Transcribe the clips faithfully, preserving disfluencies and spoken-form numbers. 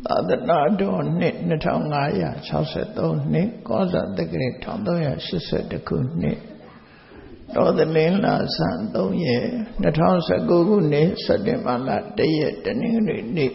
သာသနာတော်နှစ်နှစ်ထောင်ငါးရာခြောက်ဆယ်သုံးနှစ်ကောဇာတက္ကရာတစ်ထောင်သုံးရာရှစ်ဆယ်တစ်ခုနှစ်တော်သလင်းလာဆန်းသုံးရက်နှစ်ထောင်ဆယ်ကိုခုနှစ်စက်တင်ဘာလတစ်ရက်တနင်္ဂနွေနေ့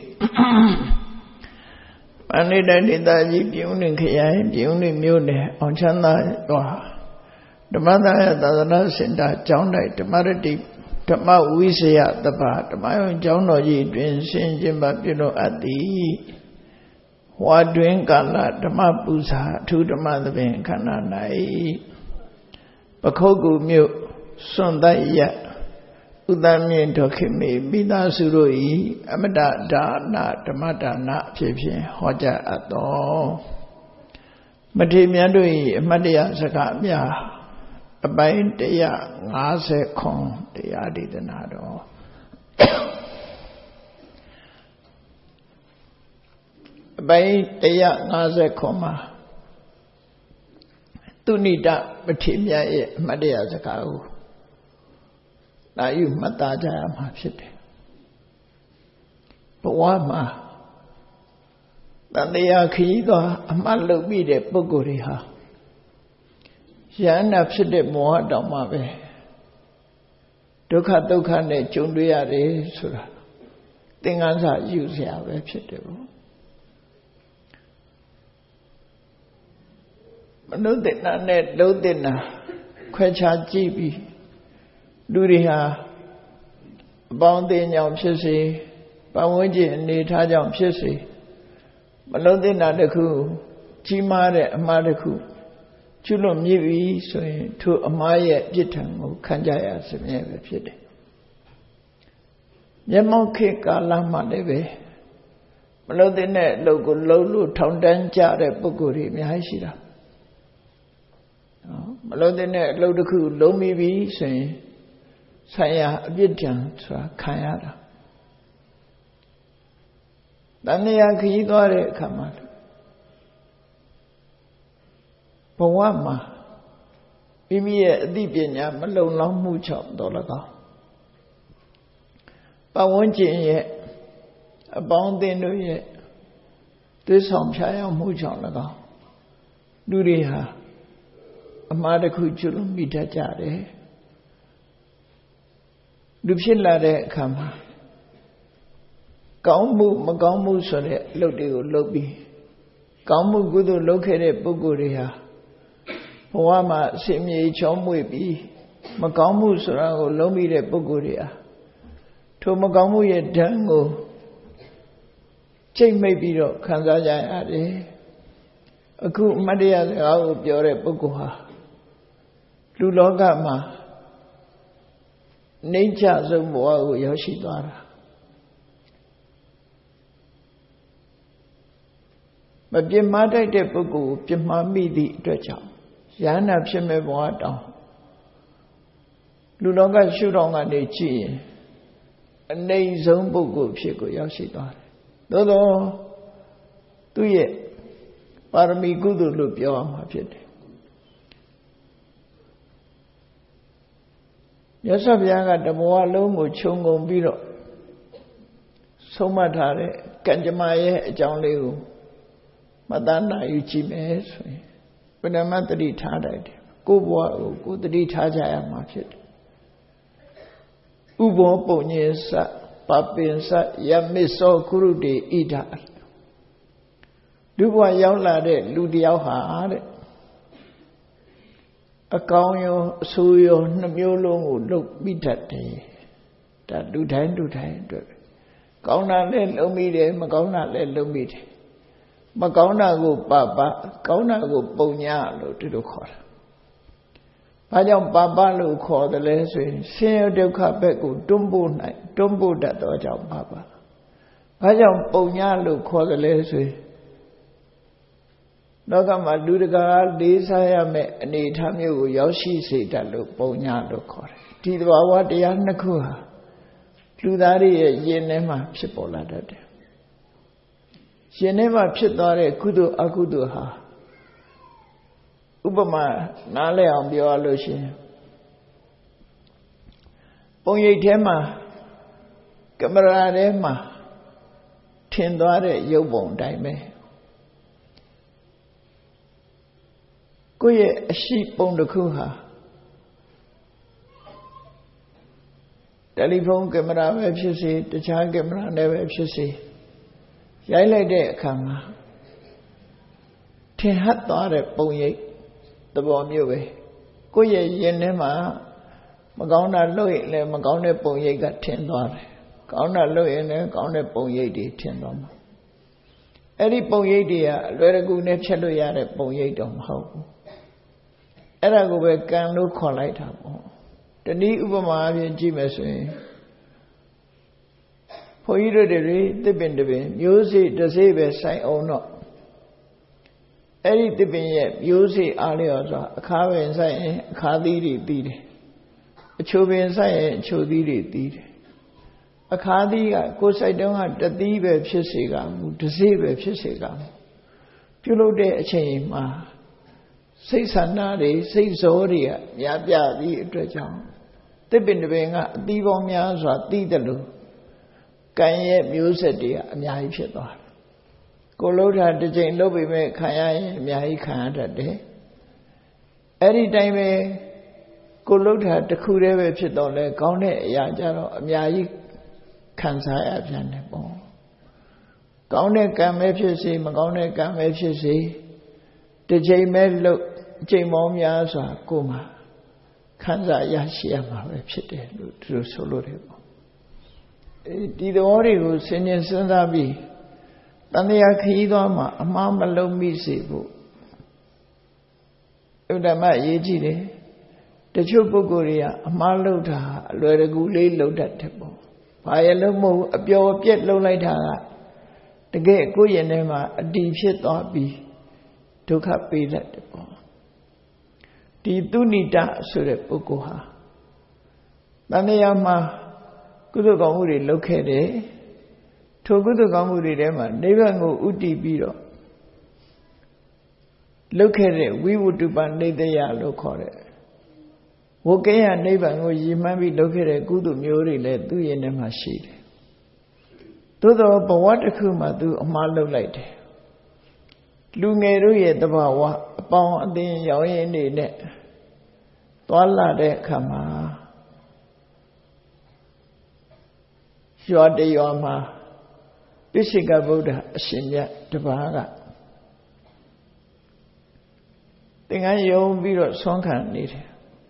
မန္တလေးတိုင်းဒေသကြီးပြည်ဦးလွင်ခရိုင်ပြည်ဦးလွင်မြို့နယ်အောင်ချမ်းသာရွာဓမ္မသာယသာသနာစင်တာကျောင်းတိုက်ဓမ္မရတိဓမ္မဝိဇယတပဓမ္မယုံကျောင်းတော်ကြီးတွင်ဆင်ကျင်ပပြုလုပ်အပ်သည်ဝါတွင်ကာလဓမ္မပူဇာအထူးဓမ္မသဘင်ခန္ဓာ၌ပခုတ်ကူမြို့စွန့်သက်ရဥဒ္ဒမြင့်တော်ခေမေမိသားစုတို့၏အမတဒါနဓမ္မဒါနအဖြစ်ဖြင့်ဟောကြားအပ်သောမထေရမြတ်တို့၏အမတ်တရားစကားများအပိုင်းတစ်ရာငါးဆယ်ခုတရားဒေသနာတော်အပိုင်းတစ်ရာငါးဆယ်ခုမှာသူဏိတမထေရမြတ်ရဲ့အမတ်တရားစကားကိုနာယူမှတ်သားကြရမှာဖြစ်တယ်ဘဝမှာတန်တရားခရီးသွားအမှတ်လုပ်ပြီးတဲ့ပုဂ္ဂိုလ်တွေဟာယန္နာဖြစ်တဲ့မောဟတောင်မှပဲဒုက္ခဒုက္ခနဲ့ကြုံတွေ့ရတယ်ဆိုတာသင်္ကန်းစာယူစရာပဲဖြစ်တယ်ပေါ့မနုဿနာနဲ့လုံဿနာခွဲခြားကြည့်ပြီးလူတွေဟာအပေါင်းအသင်းကြောင့်ဖြစ်စေပတ်ဝန်းကျင်အနေထားကြောင့်ဖြစ်စေမလုံဿနာတစ်ခုကြီးမားတဲ့အမှားတစ်ခုကျွလွန်မြည်ပြီဆိုရင်ထိုအမှားရဲ့အပြစ်ဒဏ်ကိုခံကြရစမြဲပဲဖြစ်တယ်မျက်မှောက်ခေတ်ကာလမှာလည်းပဲမလုံတဲ့အလုပ်ကိုလှုပ်လို့ထောင်တန်းကြတဲ့ပုဂ္ဂိုလ်တွေအများကြီးရှိတာနော်မလုံတဲ့အလုပ်တစ်ခုလုံးမိပြီဆိုရင်ဆိုင်ရာအပြစ်ဒဏ်ဆိုတာခံရတာတဏှာခရီးသွားတဲ့အခါမှာဘဝမှာမိမိရဲ့အသိပညာမလုံလောက်မှုကြောင့်တော့၎င်းပတ်ဝန်းကျင်ရဲ့အပေါင်းအသင်းတို့ရဲ့သွေးဆောင်ဖြာရောက်မှုကြောင့်၎င်းလူတွေဟာအမှားတစ်ခုကျွလွန်မိတတ်ကြတယ်လူဖြစ်လာတဲ့အခါမှာကောင်းမှုမကောင်းမှုဆိုတဲ့အလုပ်တွေကိုလုပ်ပြီးကောင်းမှုကုသိုလ်လုပ်ခဲ့တဲ့ပုဂ္ဂိုလ်တွေဟာဘဝမှာအစဉ်မြေချောမွေ့ပြီးမကောင်းမှုဆိုတာကိုလုံးပြီးတဲ့ပုဂ္ဂိုလ်တွေဟာထိုမကောင်းမှုရဲ့ဒဏ်ကိုကြိတ်မိတ်ပြီးတော့ခံစားကြရတယ်အခုအမတ်တရားစကားကိုပြောတဲ့ပုဂ္ဂိုလ်ဟာလူလောကမှာနှိမ့်ချဆုံးဘဝကိုရောက်ရှိသွားတာမပြစ်မှားတတ်တဲ့ပုဂ္ဂိုလ်ကိုပြစ်မှားမိသည့်အတွက်ကြောင့်ယန္နာဖြစ်မဲ့ဘဝတောင်လူလောကရှုထောင့်ကနေကြည့်ရင်အနှိမ့်ဆုံးပုဂ္ဂိုလ်ဖြစ်ကိုရောက်ရှိသွားတယ်သို့သောသူ့ရဲ့ပါရမီကုသိုလ်လို့ပြောရမှာဖြစ်တယ်မြတ်စွာဘုရားကတဘဝလုံးကိုခြုံငုံပြီးတော့ဆုံးမထားတဲ့ကံကြမ္မာရဲ့အကြောင်းလေးကိုမတန်းနိုင်ယူကြည့်မယ်ဆိုရင်ဘယ်နှမတတိထားတယ်ကိုယ့်ဘဝကိုကိုယ်တတိထားကြရမှာဖြစ်တယ်ဥဘောပုံညေသပပင်သယမစ္စောကုရုတေဣဒလူဘဝရောက်လာတဲ့လူတယောက်ဟာတဲ့အကောင်းရောအဆိုးရောနှမျိုးလုံးကိုလုပ်ပြီးတတ်တယ်ဒါလူတိုင်းလူတိုင်းအတွက်ကောင်းတာလည်းလုပ်မိတယ်မကောင်းတာလည်းလုပ်မိတယ်မကောင်းတာကိုပပကောင်းတာကိုပုံညာလို့ဒီလိုခေါ်တာဘာကြောင့်ပပလို့ခေါ်တယ်လဲဆိုရင်ဆင်းရဲဒုက္ခဘက်ကိုတွန်းပို့နိုင်တွန်းပို့တတ်သောကြောင့်ပပဘာကြောင့်ပုံညာလို့ခေါ်တယ်လဲဆိုရင်လောကမှာလူတကာလေးစားရမယ့်အနေအထားမျိုးကိုရောက်ရှိစေတတ်လို့ပုံညာလို့ခေါ်တယ်ဒီသဘာဝတရားနှစ်ခုဟာလူသားတွေရဲ့ယင်ထဲမှာဖြစ်ပေါ်လာတတ်တယ်ရှင်ထဲမှာဖြစ်သွားတဲ့ကုသိုလ်အကုသိုလ်ဟာဥပမာနားလည်အောင်ပြောရလို့ရှိရင်ပုံရိပ်ထဲမှာကင်မရာထဲမှာထင်သွားတဲ့ရုပ်ပုံတိုင်းပဲကိုယ့်ရဲ့အရှိပုံတစ်ခုဟာတယ်လီဖုန်းကင်မရာပဲဖြစ်စေတခြားကင်မရာနဲ့ပဲဖြစ်စေရိုက်လိုက်တဲ့အခါမှာထင်ဟပ်သွားတဲ့ပုံရိပ်သဘောမျိုးပဲကိုယ့်ရဲ့ရင်ထဲမှာမကောင်းတာလုပ်ရင်လည်းမကောင်းတဲ့ပုံရိပ်ကထင်သွားတယ်ကောင်းတာလုပ်ရင်လည်းကောင်းတဲ့ပုံရိပ်တွေထင်သွားမှာအဲ့ဒီပုံရိပ်တွေကအလွယ်တကူနဲ့ဖြတ်လို့ရတဲ့ပုံရိပ်တော့မဟုတ်ဘူးအဲ့ဒါကိုပဲကံလို့ခေါ်လိုက်တာပေါ့တနည်းဥပမာအပြင်ကြည့်မယ်ဆိုရင်ဘုန်းကြီးတို့တွေသစ်ပင်တပင်မျိုးစေ့တစ်စေ့ပဲစိုက်အောင်တော့အဲ့ဒီသစ်ပင်ရဲ့မျိုးစေ့အားလျော်စွာအခါပင်စိုက်ရင်အခါသီးတွေသီးတယ်အချိုပင်စိုက်ရင်အချိုသီးတွေသီးတယ်အခါသီးကကိုယ်စိုက်တုန်းကတသီးပဲဖြစ်စေကမူတစ်စေ့ပဲဖြစ်စေကမူပြုလုပ်တဲ့အချိန်မှာစိတ်ဆန္ဒတွေစိတ်ဇောတွေကများပြပြီးအတွက်ကြောင့်သစ်ပင်တစ်ပင်ကအသီးပေါင်းများစွာသီးတယ်လို့ကံရဲ့မျိုးဆက်တွေကအများကြီးဖြစ်သွားတယ်ကိုလှုပ်တာတစ်ချိန်လှုပ်ပေမဲ့ခံရရင်အများကြီးခံရတတ်တယ်အဲ့ဒီတိုင်းပဲကိုလှုပ်တာတစ်ခုတည်းပဲဖြစ်တော့လဲကောင်းတဲ့အရာကြတော့အများကြီးခံစားရပြန်တယ်ပေါ့ကောင်းတဲ့ကံပဲဖြစ်စေမကောင်းတဲ့ကံပဲဖြစ်စေတစ်ချိန်ပဲလှုပ်အချိန်ပေါင်းများစွာကိုယ်မှာခံစားရရှိရမှာပဲဖြစ်တယ်လို့သူတို့ဆိုလို့တယ်ပေါ့အဲဒီသဘောတွေကိုစဉ်းကျင်စဉ်းစားပြီးတန်တရားခရီးသွားမှာအမှားမလုံးမိစေဖို့ဥဒ္ဓမအရေးကြီးတယ်တချို့ပုဂ္ဂိုလ်တွေကအမှားလုပ်တာအလွယ်တကူလေးလုပ်တတ်တယ်ပေါ့ဘာရလို့မဟုတ်အပျော်ပြက်လုပ်လိုက်တာကတကယ်ကိုယ့်ရင်ထဲမှာအတည်ဖြစ်သွားပြီးဒုက္ခပေးတတ်တယ်ပေါ့ဒီသုဏိတဆိုတဲ့ပုဂ္ဂိုလ်ဟာတန်တရားမှာကုသိုလ်ကောင်းမှုတွေလုပ်ခဲ့တယ်ထိုကုသိုလ်ကောင်းမှုတွေထဲမှာနိဗ္ဗာန်ကိုဥတည်ပြီးတော့လုပ်ခဲ့တဲ့ဝိဝတ္တုပနိတယလို့ခေါ်တဲ့ဝိကေယနိဗ္ဗာန်ကိုရည်မှန်းပြီးလုပ်ခဲ့တဲ့ကုသိုလ်မျိုးတွေလည်းသူ့ရင်ထဲမှာရှိတယ်သို့သောဘဝတစ်ခုမှာသူအမှားလုပ်လိုက်တယ်လူငယ်တို့ရဲ့တဘာဝအပေါင်းအသင်းရောင်းရင်းနေနဲ့သွားလာတဲ့အခါမှာရွာတရွာမှာပိစိကဗုဒ္ဓအရှင်မြတ်တပါးကသင်္ကန်းယုံပြီးတော့ဆွမ်းခံနေတယ်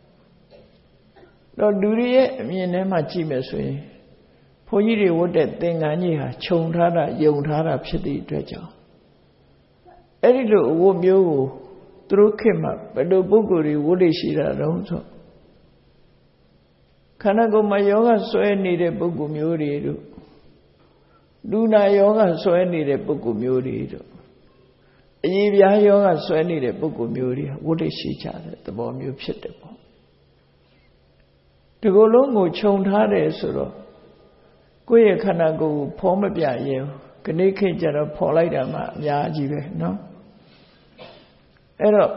တော့လူတွေရဲ့အမြင်ထဲမှာကြည့်မယ်ဆိုရင်ဘုန်းကြီးတွေဝတ်တဲ့သင်္ကန်းကြီးဟာခြုံထားတာယုံထားတာဖြစ်တဲ့အတွက်ကြောင့်အဲ့ဒီလိုအဝတ်မျိုးကိုသူတို့ခေတ်မှာဘယ်လိုပုဂ္ဂိုလ်တွေဝတ်လို့ရှိတာတုံးဆိုခန္ဓာကိုယ်မှာယောဂဆွဲနေတဲ့ပုဂ္ဂိုလ်မျိုးတွေတို့လူနာယောဂဆွဲနေတဲ့ပုဂ္ဂိုလ်မျိုးတွေတို့အရေပြားယောဂဆွဲနေတဲ့ပုဂ္ဂိုလ်မျိုးတွေဝတ်လို့ရှိကြတဲ့သဘောမျိုးဖြစ်တယ်ပေါ့ဒီကိုယ်လုံးကိုခြုံထားတယ်ဆိုတော့ကိုယ့်ရဲ့ခန္ဓာကိုယ်ကိုဖောမပြရဲဘူးခဏခေတ်ကျတော့ဖော်လိုက်တာမှအများကြီးပဲเนาะအဲ့တော့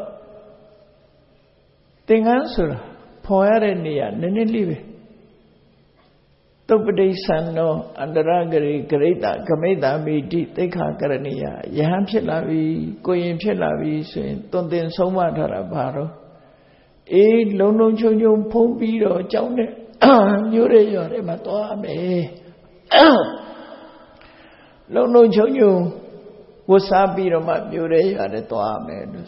သင်္ကန်းဆိုတာဖော်ရတဲ့နေရာနည်းနည်းလေးပဲသုပ္ပတိသံသောအန္တရဂရိဂရိတဂမိတမိတိသိက္ခာကရဏီယယဟန်ဖြစ်လာပြီကိုရင်ဖြစ်လာပြီဆိုရင်သွန်သင်ဆုံးမထားတာဘာတော့အေးလုံးလုံးချုံချုံဖုံးပြီးတော့ကြောင်းတဲ့မျိုးရဲရွာထဲမှာသွားမယ်လုံးလုံးချုံချုံဝတ်စားပြီးတော့မှမျိုးရဲရွာထဲသွားမယ်လို့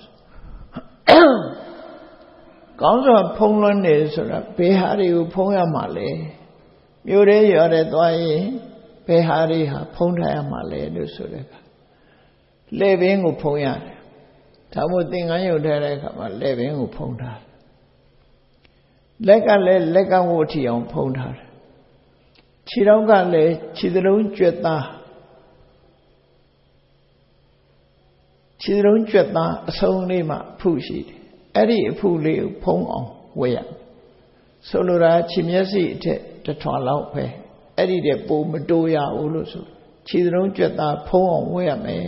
ကောင်းစွာဖုံးလွှမ်းနေဆိုတာဘယ်ဟာတွေကိုဖုံးရမှာလဲမျိုးရဲရွာထဲသွားရင်ဘယ်ဟာတွေဟာဖုံးထားရမှာလဲလို့ဆိုတဲ့အခါလက်ပင်ကိုဖုံးရတယ်ဒါမို့သင်္ကန်းရုပ်ထားတဲ့အခါမှာလက်ပင်ကိုဖုံးထားတယ်လက်ကလည်းလက်ကဝတ်ထီအောင်ဖုံးထားတယ်ခြေထောက်ကလည်းခြေသလုံးကြွက်သားခြေသလုံးကြွက်သားအဆုံးလေးမှအဖုရှိတယ်အဲ့ဒီအဖုလေးကိုဖုံးအောင်ဝတ်ရဆိုလိုတာခြေမျက်စိအထက်တစ်ထွာလောက်ပဲအဲ့ဒီတဲ့ပိုမတိုးရဘူးလို့ဆိုခြေသလုံးကြွက်သားဖုံးအောင်ဝတ်ရမယ်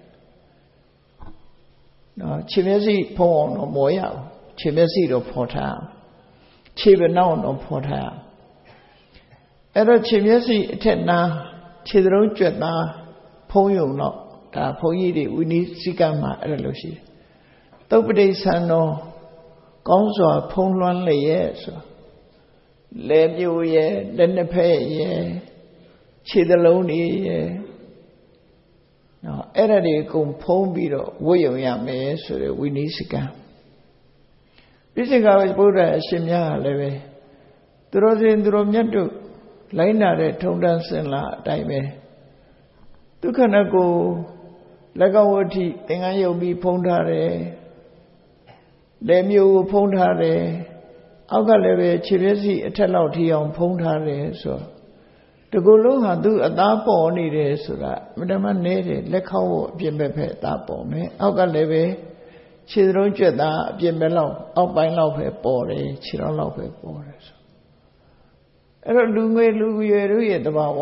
နော်ခြေမျက်စိဖုံးအောင်တော့မဝတ်ရဘူးခြေမျက်စိတော့ဖော်ထားခြေပနောက်တော့ဖော်ထားအဲ့တော့ခြေမျက်စိအထက်နာခြေသလုံးကြွက်သားဖုံးယုံတော့ဒါဘုန်းကြီးတွေဝိနည်းစည်းကမ်းမှာအဲ့လိုရှိတယ်သုပ္ပတိဆံတော်ကောင်းစွာဖုံးလွှမ်းလျက်ဆိုလဲမျိုးရဲ့လက်နှစ်ဖက်ရဲ့ခြေသလုံးတွေရဲ့နော်အဲ့ဒါတွေအကုန်ဖုံးပြီးတော့ဝတ်ယုံရမယ်ဆိုတဲ့ဝိနည်းစည်းကမ်းပိစိကဗုဒ္ဓအရှင်မြတ်ကလည်းပဲသူတော်စင်သူတော်မြတ်တို့လိုင်းနာတဲ့ထုံတန်းစင်လာအတိုင်းပဲဒုက္ခဏကိုလက်ကောက်ဝဋ္ဌိသင်္ကန်းယုတ်ပြီးဖုံးထားတယ်လက်မျိုးကိုဖုံးထားတယ်အောက်ကလည်းပဲခြေမျက်စိအထက်လောက်ထိအောင်ဖုံးထားတယ်ဆိုတကူလုံးဟာသူအသားပေါ်နေတယ်ဆိုတာမတမနဲတယ်လက်ခေါက်အပြင်ဘက်ဖက်အသားပေါ်မယ်အောက်ကလည်းပဲခြေလုံးကျွတ်သားအပြင်ဘက်လောက်အောက်ပိုင်းလောက်ပဲပေါ်တယ်ခြေထောက်လောက်ပဲပေါ်တယ်ဆိုအဲ့တော့လူငယ်လူရွယ်တို့ရဲ့တဘာဝ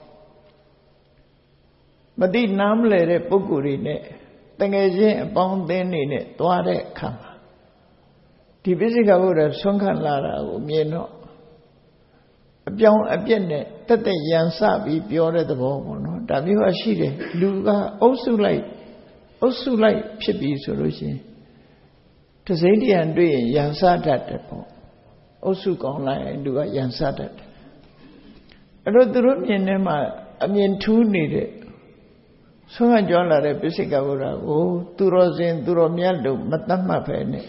မတိနားမလဲတဲ့ပုဂ္ဂိုလ်တွေနဲ့တငယ်ချင်းအပေါင်းအသင်းတွေနဲ့တွားတဲ့အခါမှာဒီပိစိကဗုဒ္ဓဆွမ်းခံလာတာကိုမြင်တော့အပြောင်းအပြက်နဲ့တက်တက်ရန်စပြီးပြောတဲ့သဘောပေါ့နော်ဒါမျိုးကရှိတယ်လူကအုပ်စုလိုက်အုပ်စုလိုက်ဖြစ်ပြီးဆိုလို့ရှိရင်တစိမ့်တရံတွေ့ရင်ရန်စတတ်တယ်ပေါ့အုပ်စုကောင်းလိုက်ရင်လူကရန်စတတ်တယ်အဲ့တော့သူတို့မြင်ထဲမှာအမြင်ထူးနေတဲ့ဆုံးမကြောလာတဲ့ပိစိကဗုဒ္ဓကိုသူတော်စင်သူတော်မြတ်လို့မတတ်မှတ်ပဲနဲ့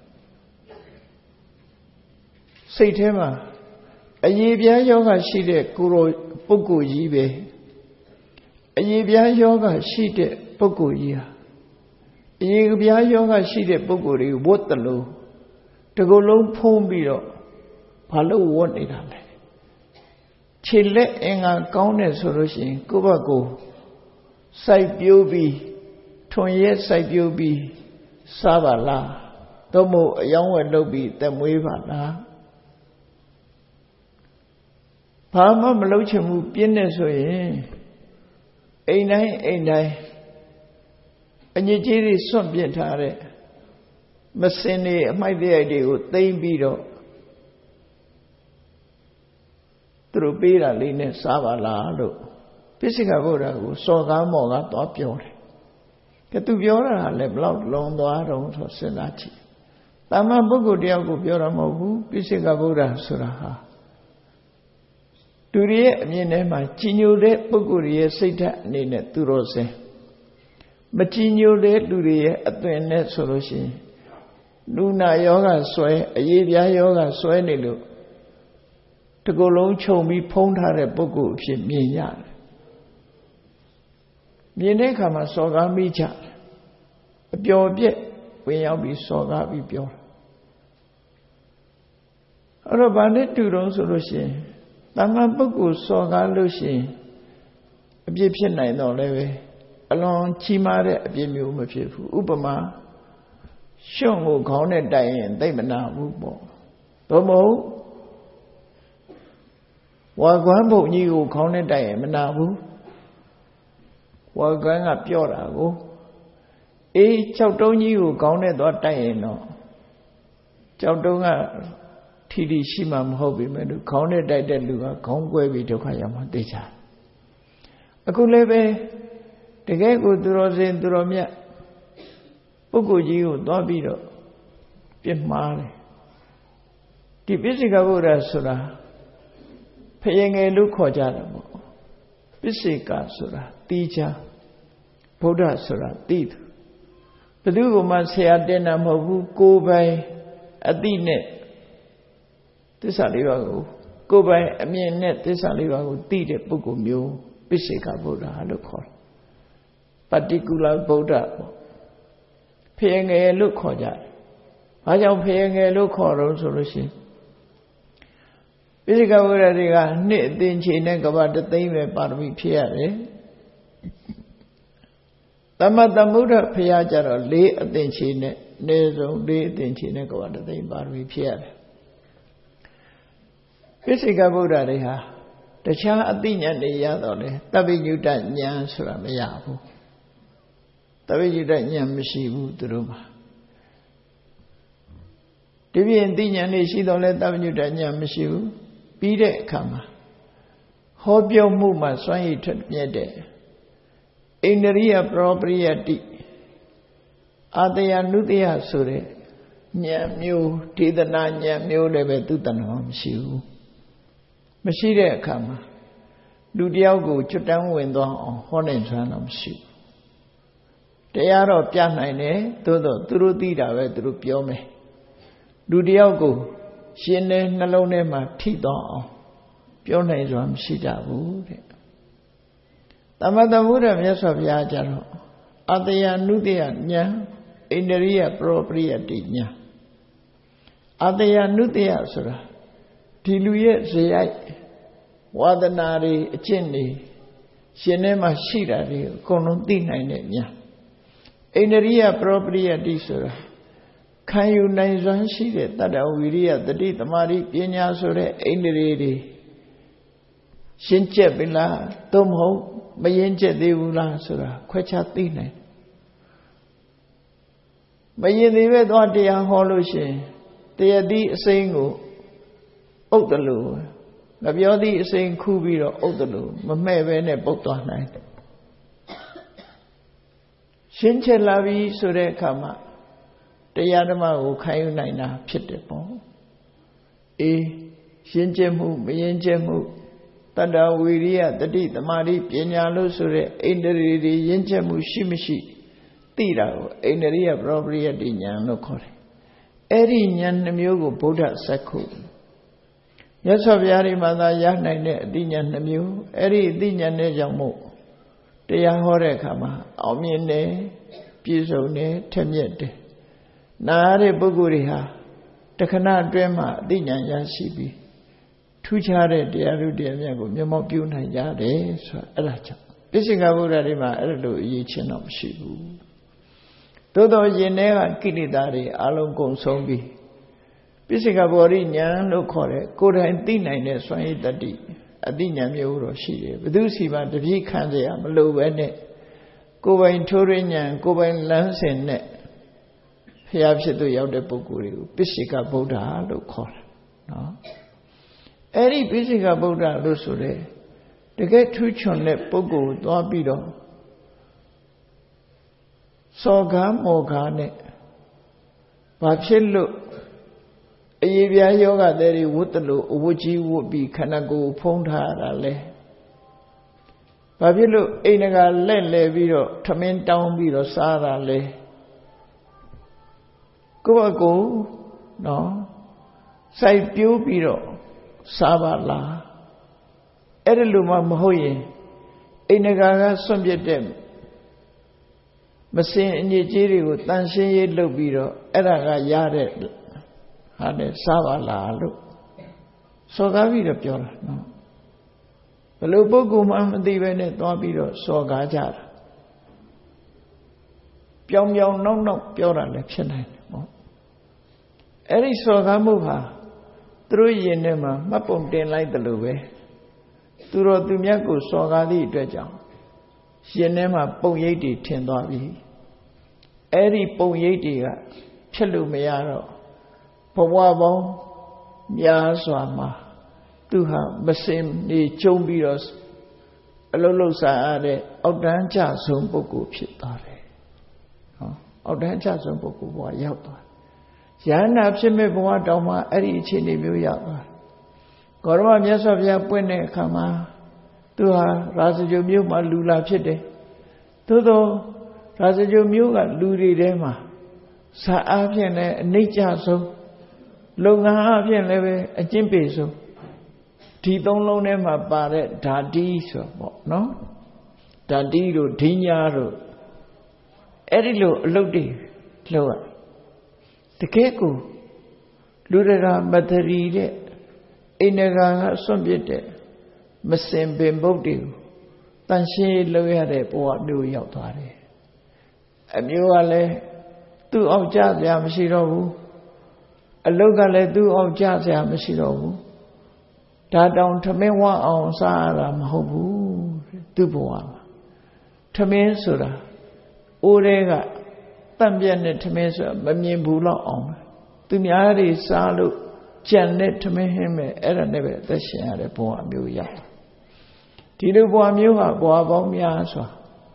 စိတ်ထဲမှာအယေပြားယောဂရှိတဲ့ကိုယ်ပုဂ္ဂိုလ်ကြီးပဲအယေပြားယောဂရှိတဲ့ပုဂ္ဂိုလ်ကြီးဟာအယေပြားယောဂရှိတဲ့ပုဂ္ဂိုလ်တွေဝတ်တယ်လို့တကူလုံးဖုံးပြီးတော့ဘာလို့ဝတ်နေတာလဲခြေလက်အင်္ဂါကောင်းတယ်ဆိုလို့ရှိရင်ကိုယ့်ဘက်ကိုစိုက်ပြိုးပြီးထွန်ရဲစိုက်ပြိုးပြီးစားပါလားသို့မဟုတ်အယောင်းဝယ်လုပ်ပြီးတက်မွေးပါလားဘာမှမလုပ်ချင်ဘူးပြင်းနေဆိုရင်အိမ်တိုင်းအိမ်တိုင်းအညစ်အကြေးတွေစွန့်ပစ်ထားတဲ့မစင်တွေအမိုက်တွေတွေကိုသိမ့်ပြီးတော့သူတို့ပေးတာလေးနဲ့စားပါလားလို့ပိစိကဗုဒ္ဓကိုစော်ကားမော်ကားသွားပြောတယ်။ကဲသူပြောတာလည်းဘလောက်လွန်သွားတော့ဆိုစဉ်းစားကြည့်။တာမန်ပုဂ္ဂိုလ်တယောက်ကိုပြောတာမဟုတ်ဘူးပိစိကဗုဒ္ဓဆိုတာဟာသူရဲ့အမြင်ထဲမှာကြည်ညိုတဲ့ပုဂ္ဂိုလ်ရဲ့စိတ်ဓာတ်အနေနဲ့သူတော်စင်မကြည်ညိုတဲ့လူတွေရဲ့အသွင်နဲ့ဆိုလို့ရှိရင်လူနာယောဂဆွဲအရေးပြားယောဂဆွဲနေလို့တကူလုံးခြုံပြီးဖုံးထားတဲ့ပုဂ္ဂိုလ်အဖြစ်မြင်ရတယ်မြင်တဲ့အခါမှာစော်ကားမိကြအပျော်ပြက်ဝင်ရောက်ပြီးစော်ကားပြီးပြောအဲ့တော့ဘာနဲ့တူတော့ဆိုလို့ရှိရင်တမန်ပုဂ္ဂိုလ်စော်ကားလို့ရှိရင်အပြစ်ဖြစ်နိုင်တော့လည်းပဲအလွန်ကြီးမားတဲ့အပြစ်မျိုးမဖြစ်ဘူးဥပမာရှုံကိုခေါင်းနဲ့တိုက်ရင်သိမနာဘူးပေါ့သို့မဟုတ်ဝါကွမ်းဘုံကြီးကိုခေါင်းနဲ့တိုက်ရင်မနာဘူးဝါကွမ်းကပြော့တာကိုအေးကြောက်တုံးကြီးကိုခေါင်းနဲ့သွားတိုက်ရင်တော့ကြောက်တုံးကထီထီရှိမှမဟုတ်ပြီမဲ့သူခေါင်းနဲ့တိုက်တဲ့လူကခေါင်းကွဲပြီးဒုက္ခရောက်မှသိချာအခုလည်းပဲတကယ်ကိုသူတော်စင်သူတော်မြတ်ပုဂ္ဂိုလ်ကြီးကိုသွားပြီးတော့ပြစ်မှားတယ်ဒီပိစိကဗုဒ္ဓဆိုတာဖယင်ငယ်လို့ခေါ်ကြတယ်ပေါ့ပိစိကဆိုတာတီးချဗုဒ္ဓဆိုတာတီးသူဘယ်သူကမှဆရာတင်တာမဟုတ်ဘူးကိုယ်ပိုင်အတိနဲ့သစ္စာလေးပါးကိုကိုယ်ပိုင်အမြင်နဲ့သစ္စာလေးပါးကိုသိတဲ့ပုဂ္ဂိုလ်မျိုးပိစိကဗုဒ္ဓလို့ခေါ်တယ်ပฏิကူလဗုဒ္ဓပေါ့ဖယင်ငယ်လို့ခေါ်ကြတယ်ဘာကြောင့်ဖယင်ငယ်လို့ခေါ်တော့ဆိုလို့ရှိရင်ပိစိကဗုဒ္ဓတွေကနှစ်အသင်္ချေနဲ့ကဘာတသိမ့်ပဲပါရမီဖြစ်ရတယ်သမတမုဒ္ဒဖရာကြတော့လေးအသင်္ချေနဲ့အနည်းဆုံးလေးအသင်္ချေနဲ့ကဘာတသိမ့်ပါရမီဖြစ်ရတယ်ပိစိကဗုဒ္ဓတွေဟာတခြားအသိဉာဏ်တွေရတော့လေတပ္ပိညုတဉာဏ်ဆိုတာမရဘူးတပ္ပိညုတဉာဏ်မရှိဘူးသူတို့မှာဒီပြင်သိဉာဏ်တွေရှိတော့လဲတပ္ပိညုတဉာဏ်မရှိဘူးပြီးတဲ့အခါမှာဟောပြောမှုမှာစွန့်ရည်ထွက်မြက်တဲ့ Indriya Propriyati Adaya Nudya Sure Nyamyu Tidana Nyamyu Lebe Tutanam Shiu Mashire Kama Ludiago Chutan Window Honen Sanam Shiu Tayaro Pianine Todo Turutira Vedru Piome Ludiago Shine Nalonema Tito Pione Ram Sidavu Tamadamura Mesavia Jaro Adaya Nudya Nya Indriya Propriyati Nya Adaya Nudya Sura Tiluye Zayai Wadanari Chini Shinema Shirari Konutina Nya Indriya Propriyati Sura Kayu Naizan Shire Tada Viria the Ditamari Pinya Sura Indri Shinche Bila Tomho Mayenche Devula Sura Quachatine Mayen Wadia Holushe Teadi Singu Otalu Nabiodi saying Kubiro Otalu Mamevene Botana Shinche Lavi Sure Kama Tayadama Ukayunaina Pittepo E Shinjemu Mayenjemu Tada Viria the Di the Mari Pianalu Sure Indri Yenjemu Shimishi Tira Indria Probably Dinya no Kore Eri Nyan Namugo Buddha Saku Yasaviari Mada Yana Dinya Namu Eri Dinya Nejamu Tia Hore Kama Omine Pizone Temyete Nare Buguriha Takana Drema Dinya Yashibi Tuchare Diaru Diago Yamopuna Yade Elacha Pisingabura Rima Erdo Yichinam Shibu Todo Yeneva Kilidari Alon Sombi Pisingabori Nyan no Kore Koda and Tina in a Swai Dadi Adinya Muro Shire Vidusiva the Vikandea Malovene Goba in Torinian Goba in Lansen Fiabsetu Yaude Bukuri Pisika Buddha lo Kore no Eri Pisika Buddha Lusure to get two chonlet Bogu Dobido Soga Mogane Bachelu Ayivia Yoga Deri Wutalo Uji would be Kanago Pondhara Le Babilu Enaga Le Viro Tamen down Viro Sara Le Go go no Sai Pio Viro Sabala Ereluma Mahoye Enaga Somjetem Masin in Yejiri Tansi Lobiro Eraga Yare Hade Sabala look So Gavida Pure no The Lubogu Mam Divene Dobiro So Gajar Pyong Yong no no Pura Lepshanai Eri Sogamuha Through Yenema Mapum Den like the Lube Turo Tumiaku Sogadi Dredja Yenema Poyeti Tendavi Eri Poyeti Chelu Mearo Pawabo Yaswama Tuha Basim Ni Chombiros Alolo Saade Audancha Sumboku Pitare Audancha Sumboku Yapa Yana Psime Boa Doma Eri Chini Yapa Gorma Yasavia Pune Kama Tuha Rasajo Muma Lula Pite Todo Rasajo Muga Luri Rema Saapian Nature so Longa Apian Leve a Jimpeso Tidon Lonema Bare Dadi so no Dadido Dinyaro Erilo Lodi Loa The Keku Ludera Mataride Inaga Sombete Masim Bimbodi Tanshi Loyade Boa New Yotare Amuale Tu Obja Yamashiro A local do of jazz Yamashiro Dadon Tamewa on Sara Mahobu Dubuam Tamen Sura Urega Tambian Tamesa Mamien Bula on Dunyari Salu Janet Tamehime Eranebe the Share Boa Muya Tidu Boa Muha Boa Bomiaswa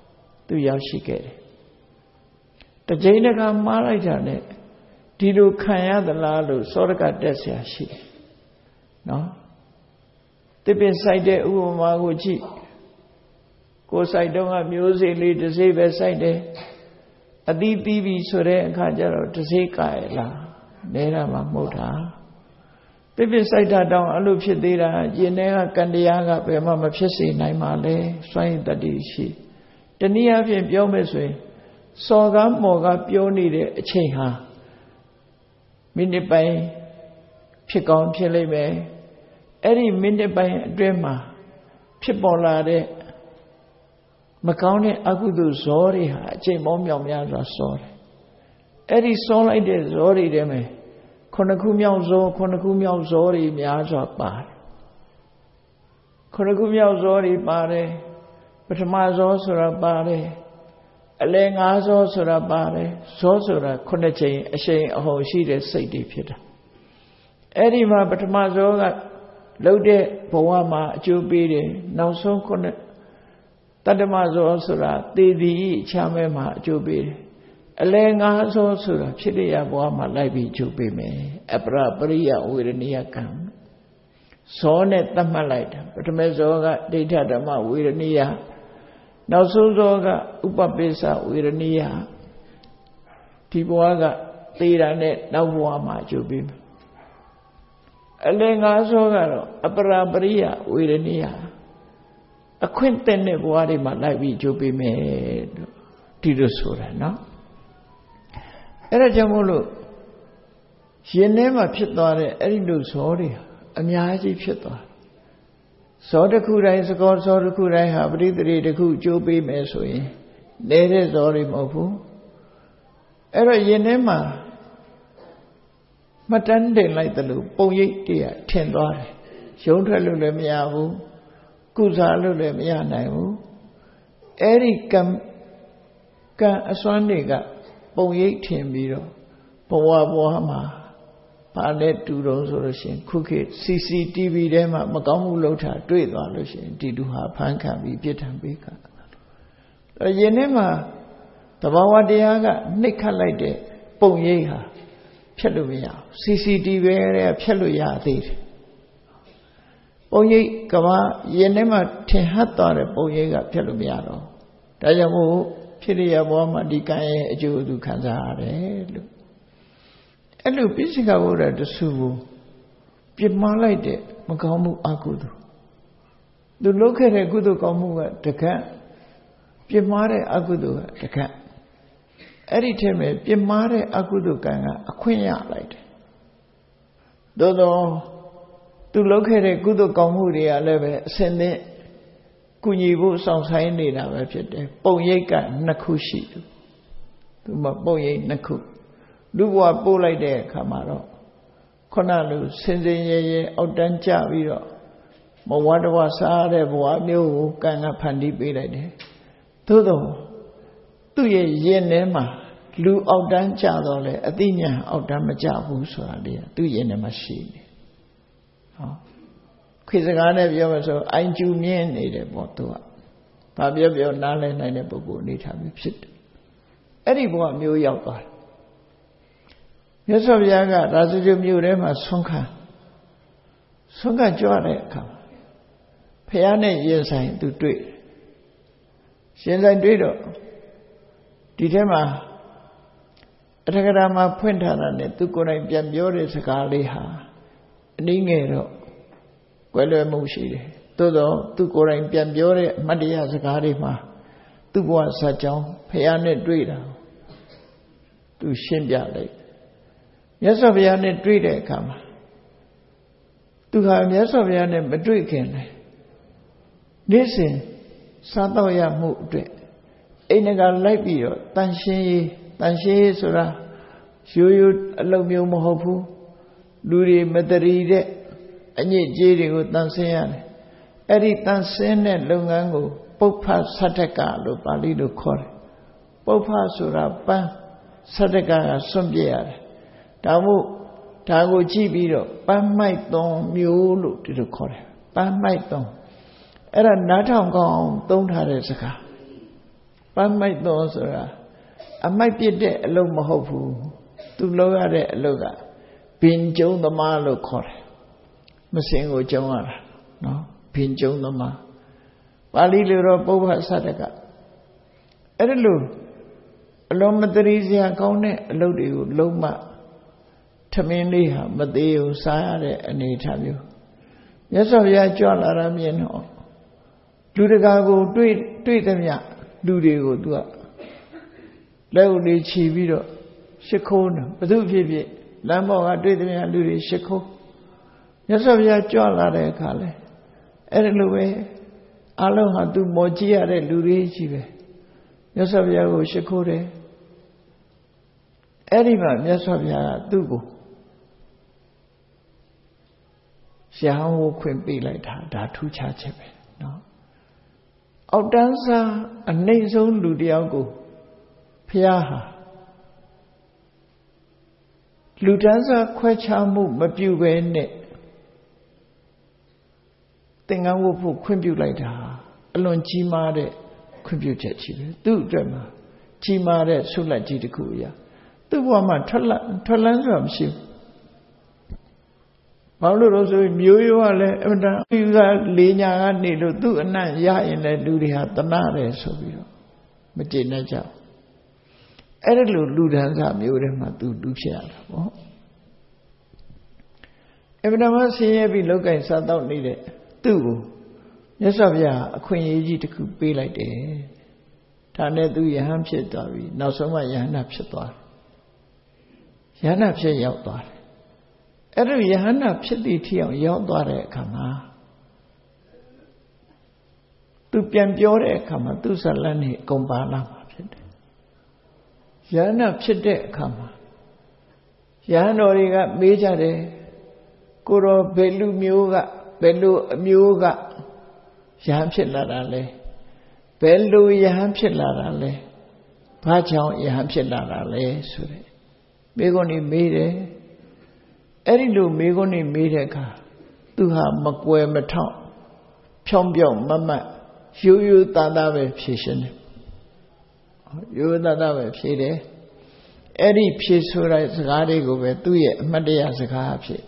သူရောက်ရှိခဲ့တယ်တကြိမ်တခါမှားလိုက်တာနဲ့ဒီလိုခံရသလားလို့စောရကတက်เสียရှိတယ်နော်တစ်ပင်ဆိုင်တဲ့ဥပမာကိုကြည့်ကိုယ်ဆိုင်တော့ကမျိုးစေ့လေးတစ်စေ့ပဲဆိုင်တယ်အသီးသီးပြီဆိုတဲ့အခါကျတော့တစ်စေ့ကရလားနေတာမှမဟုတ်တာတစ်ပင်ဆိုင်တာတောင်အဲ့လိုဖြစ်သေးတာယင်ထဲကကံတရားကဘယ်မှမဖြစ်စေနိုင်ပါလဲစွန့်ရင်တတိရှိတနည်းအားဖြင့်ပြောမယ်ဆိုရင်စော်ကားမော်ကားပြောနေတဲ့အချိန်ဟာမိနစ်ပိုင်းဖြစ်ကောင်းဖြစ်လိမ့်မယ်အဲ့ဒီမိနစ်ပိုင်းအတွင်းမှာဖြစ်ပေါ်လာတဲ့မကောင်းတဲ့အကုသိုလ်ဇောတွေဟာအချိန်ပေါင်းမြောက်များစွာစောတယ်အဲ့ဒီစောလိုက်တဲ့ဇောတွေထဲမှာခုနှစ်ခုမြောက်ဇောခုနှစ်ခုမြောက်ဇောတွေများစွာပါတယ်ခုနှစ်ခုမြောက်ဇောတွေပါတယ်ပထမဇောဆိုတာပါတယ်အလယ်ငါးဇောဆိုတာပါတယ်ဇောဆိုတာခုနှစ်ချိန်အရှိန်အဟုန်ရှိတဲ့စိတ်တွေဖြစ်တာအဲ့ဒီမှာပထမဇောကလှုပ်တဲ့ဘဝမှာအကျိုးပေးတယ်နောက်ဆုံးခုနှစ်တတ္တမဇောဆိုတာသေသည်ချမ်းမဲမှာအကျိုးပေးတယ်အလယ်ငါးဇောဆိုတာဖြစ်တဲ့ဘဝမှာလိုက်ပြီးအကျိုးပေးမယ်အပရပရိယဝေရဏိယကံဇောနဲ့သတ်မှတ်လိုက်တာပထမဇောကဒိဋ္ဌဓမ္မဝေရဏိယနောက်ဆုံးဇောကဥပပိစ္ဆဝေရဏိယဒီဘဝကသေတာနဲ့နောက်ဘဝမှာအကျိုးပေးမယ်အလယ်ငါးဇောကတော့အပရပရိယဝေရဏိယအခွင့်တဲ့တဲ့ဘဝတွေမှာလိုက်ပြီးအကျိုးပေးမယ်လို့ဒီလိုဆိုတာနော်အဲ့ဒါကြောင့်မို့လို့ရင်ထဲမှာဖြစ်သွားတဲ့အဲ့ဒီလိုဇောတွေအများကြီးဖြစ်သွားဇောတစ်ခုတိုင်းစကောဇောတစ်ခုတိုင်းဟာပရိသေတစ်ခုအကျိုးပေးမယ်ဆိုရင်နေတဲ့ဇောတွေမဟုတ်ဘူးအဲ့တော့ရင်ထဲမှာမတန်းတင်လိုက်တယ်လို့ပုံရိပ်တည်းထင်သွားတယ်ရုံးထွက်လို့လည်းမရဘူးကုစားလို့လည်းမရနိုင်ဘူးအဲ့ဒီကံကံအစွမ်းတွေကပုံရိပ်ထင်ပြီးတော့ဘဝဘဝမှာဘာနဲ့တူတော့ဆိုလို့ရှိရင်ခုခေတ် စီ စီ တီ ဗီ ထဲမှာမကောင်းမှုလုပ်တာတွေ့သွားလို့ရှိရင်ဒီလူဟာဖမ်းခံပြီးပြစ်ဒဏ်ပေးခံအဲ့ရင်ထဲမှာတဘာဝတရားကနှိပ်ခတ်လိုက်တဲ့ပုံရိပ်ဟာဖြတ်လို့မရဘူး စီ စီ တီ ဗီ ထဲကဖြတ်လို့ရသေးတယ်ပုံရိပ်ကဘာရင်ထဲမှာထင်ဟပ်သွားတဲ့ပုံရိပ်ကဖြတ်လို့မရတော့ဒါကြောင့်မို့ဖြစ်ရဘဝမှာဒီကံရဲ့အကျိုးသူခံစားရတယ်လို့အဲ့လိုပိစိကဝရတဆုကိုပြစ်မှားလိုက်တဲ့မကောင်းမှုအကုသိုလ်သူလုပ်ခဲ့တဲ့ကုသိုလ်ကောင်းမှုကတကန့်ပြစ်မှားတဲ့အကုသိုလ်ကတကန့်အဲ့ဒီထဲမှာပြစ်မှားတဲ့အကုသိုလ်ကံကအခွင့်ရလိုက်တယ်သို့တော့သူလုပ်ခဲ့တဲ့ကုသိုလ်ကောင်းမှုတွေကလည်းပဲအစဉ်သင့်ကုညီဖို့ဆောင်ဆိုင်နေတာပဲဖြစ်တယ်ပုံရိပ်ကနှစ်ခုရှိတယ်သူမပုံရိပ်နှစ်ခုလူဘဝပို့လိုက်တဲ့အခါမှာတော့ခုနလိုစင်စင်ရဲရဲအောက်တန်းကျပြီးတော့မဝတ္တဝစားတဲ့ဘဝမျိုးကိုကံကဖန်တီးပေးလိုက်တယ်သို့တော့သူ့ရဲ့ရင်ထဲမှာလူအောက်တန်းကျတော့လေအသိဉာဏ်အောက်တန်းမကျဘူးဆိုတာလေသူ့ရင်ထဲမှာရှိနေဟောခေစကားနဲ့ပြောမယ်ဆိုအိုင်ကျူမြင့်နေတယ်ပေါ့သူကဘာပြောပြောနားလည်နိုင်တဲ့ပုဂ္ဂိုလ်အနေထားမျိုးဖြစ်တယ်အဲ့ဒီဘဝမျိုးရောက်သွားတယ်မြတ်စွာဘုရားကရာဇဂုမြို့ထဲမှာဆွမ်းခံဆွမ်းခံကြွတဲ့အခါဘုရားနဲ့ရင်ဆိုင်သူတွေ့ရင်ဆိုင်တွေ့တော့ဒီထဲမှာအထက်ကရာမှာဖွင့်ထားတာနဲ့သူကိုယ်တိုင်ပြန်ပြောတဲ့စကားလေးဟာအနည်းငယ်တော့ကွယ်လွယ်မှုရှိတယ်သို့တော့သူကိုယ်တိုင်ပြန်ပြောတဲ့အမှတ်တရစကားတွေမှာသူ့ဘဝဇာတ်ကြောင်းဘုရားနဲ့တွေ့တာသူရှင်းပြလိုက်မြတ်စွာဘုရားနဲ့တွေ့တဲ့အခါမှာသူဟာမြတ်စွာဘုရားနဲ့မတွေ့ခင်လေနေ့စဉ်စားတော့ရမှုအတွက်အိမ်ကလိုက်ပြီးတော့တန်ရှင်းရေးတန်ရှင်းရေးဆိုတာရိုးရိုးအလုပ်မျိုးမဟုတ်ဘူးလူတွေမတရီတဲ့အညစ်အကြေးတွေကိုတန်ဆင်းရတယ်အဲ့ဒီတန်ဆင်းတဲ့လုပ်ငန်းကိုပုပ္ဖသတ္တကလို့ပါဠိလိုခေါ်တယ်ပုပ္ဖဆိုတာပန်းသတ္တကကစွန့်ပြရတယ်ဒါမို့ဒါကိုကြည့်ပြီးတော့ပန်းမိုက်သွန်မျိုးလို့ဒီလိုခေါ်တယ်ပန်းမိုက်သွန်အဲ့ဒါနားထောင်ကောင်းသုံးထားတဲ့စကားပ Pan might those I might be dead alone Mahopu to lower the loga. Pin Joe the Malo Core Masingo Jamara no Pin Joe the Ma Bali Lero Boba Sadaka Erelu Along Matarisia Kone Lodi Loma Tamiliha Mateo Sare and Italy. Yes, of Ya John Arabian Hall. Do the gago, do it, do it, them ya, do they go do it. Lowly Chiviro, Shakon, but do give Lambo, I did them ya, do it, Shako. Yes, of Ya John Arakale. Erelu, Aloha do Mojia, Luri Chive. Yes, of Ya go Shakore. Eriba, yes, of Ya do go. Shahu couldn't be like that, that two churches. No. Out dancer a nasal Ludiago Piaha Ludanza Quachamu Mabuene Thing I will put quimbu like that. Alone Chimade quimbu chive. Do drama. Chimade Sula Jidikuya. The woman Tolan ship. Paulo Rosso, Muyo, Emda, Lina, Nido, do a nine ya in a duty at the Nare, so you. Matina Jow. Erelu Ludanza, Murema, do do share. Every once here we look at South out needed. Do. Yes, of ya, a queen easy to be like that. Tane do your ham shit, Davi. Now so much Yanap Shatar. Yanap Shay out there. Every Yana Pitty on your daughter come. To Piampiore come, to Salani Gombala. Yana Pitty come. Yanoriga Majare Kuro Belu Muga, Belu Muga, Yamshilarale, Belu Yamshilarale, Pachon Yamshilarale, Sure. Begoni made Erilu Megoni Medeka, Duha Makwe Maton, Chombio Mama, you Tadave Pishin. You Tadave Pide. Eri Pisura Zagarigo, Tuye, Madia Zagapi.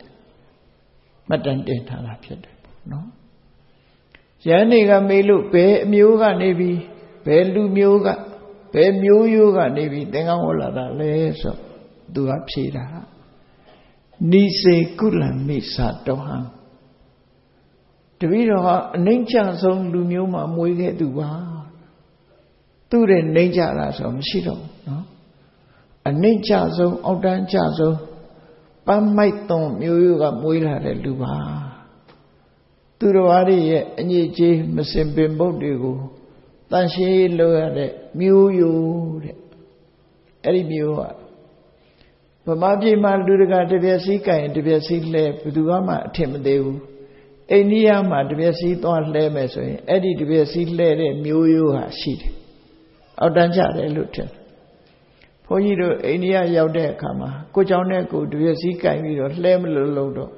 Matan Dentala Pid. No? Yaniga Melu, Be Muga Navy, Belu Muga, Be Muga Navy, Dengaola, Leso, Dua Pida. Nise Kulan Misa Dohan. The Vido Nature Song Lumuma Muige Duba. To the nature as of Shido, no? A nature zone, Odan Chazo, Pam Maiton, Muga Muila de Duba. To the Wadi, and ye J. Masimbimbo Digo, Tanshi lower the Mu, Eri Mua. Pamaji Malduga de Viasica and de Viasile, Pudugama, Timodeu, Eniama de Viasit on Lemeso, Eddie de Viasile, Muyu, sheet. Outdanja de Luton. Poyido, Enia Yaude Kama, Cojaneco, de Viasica, and Lemlo Lodo.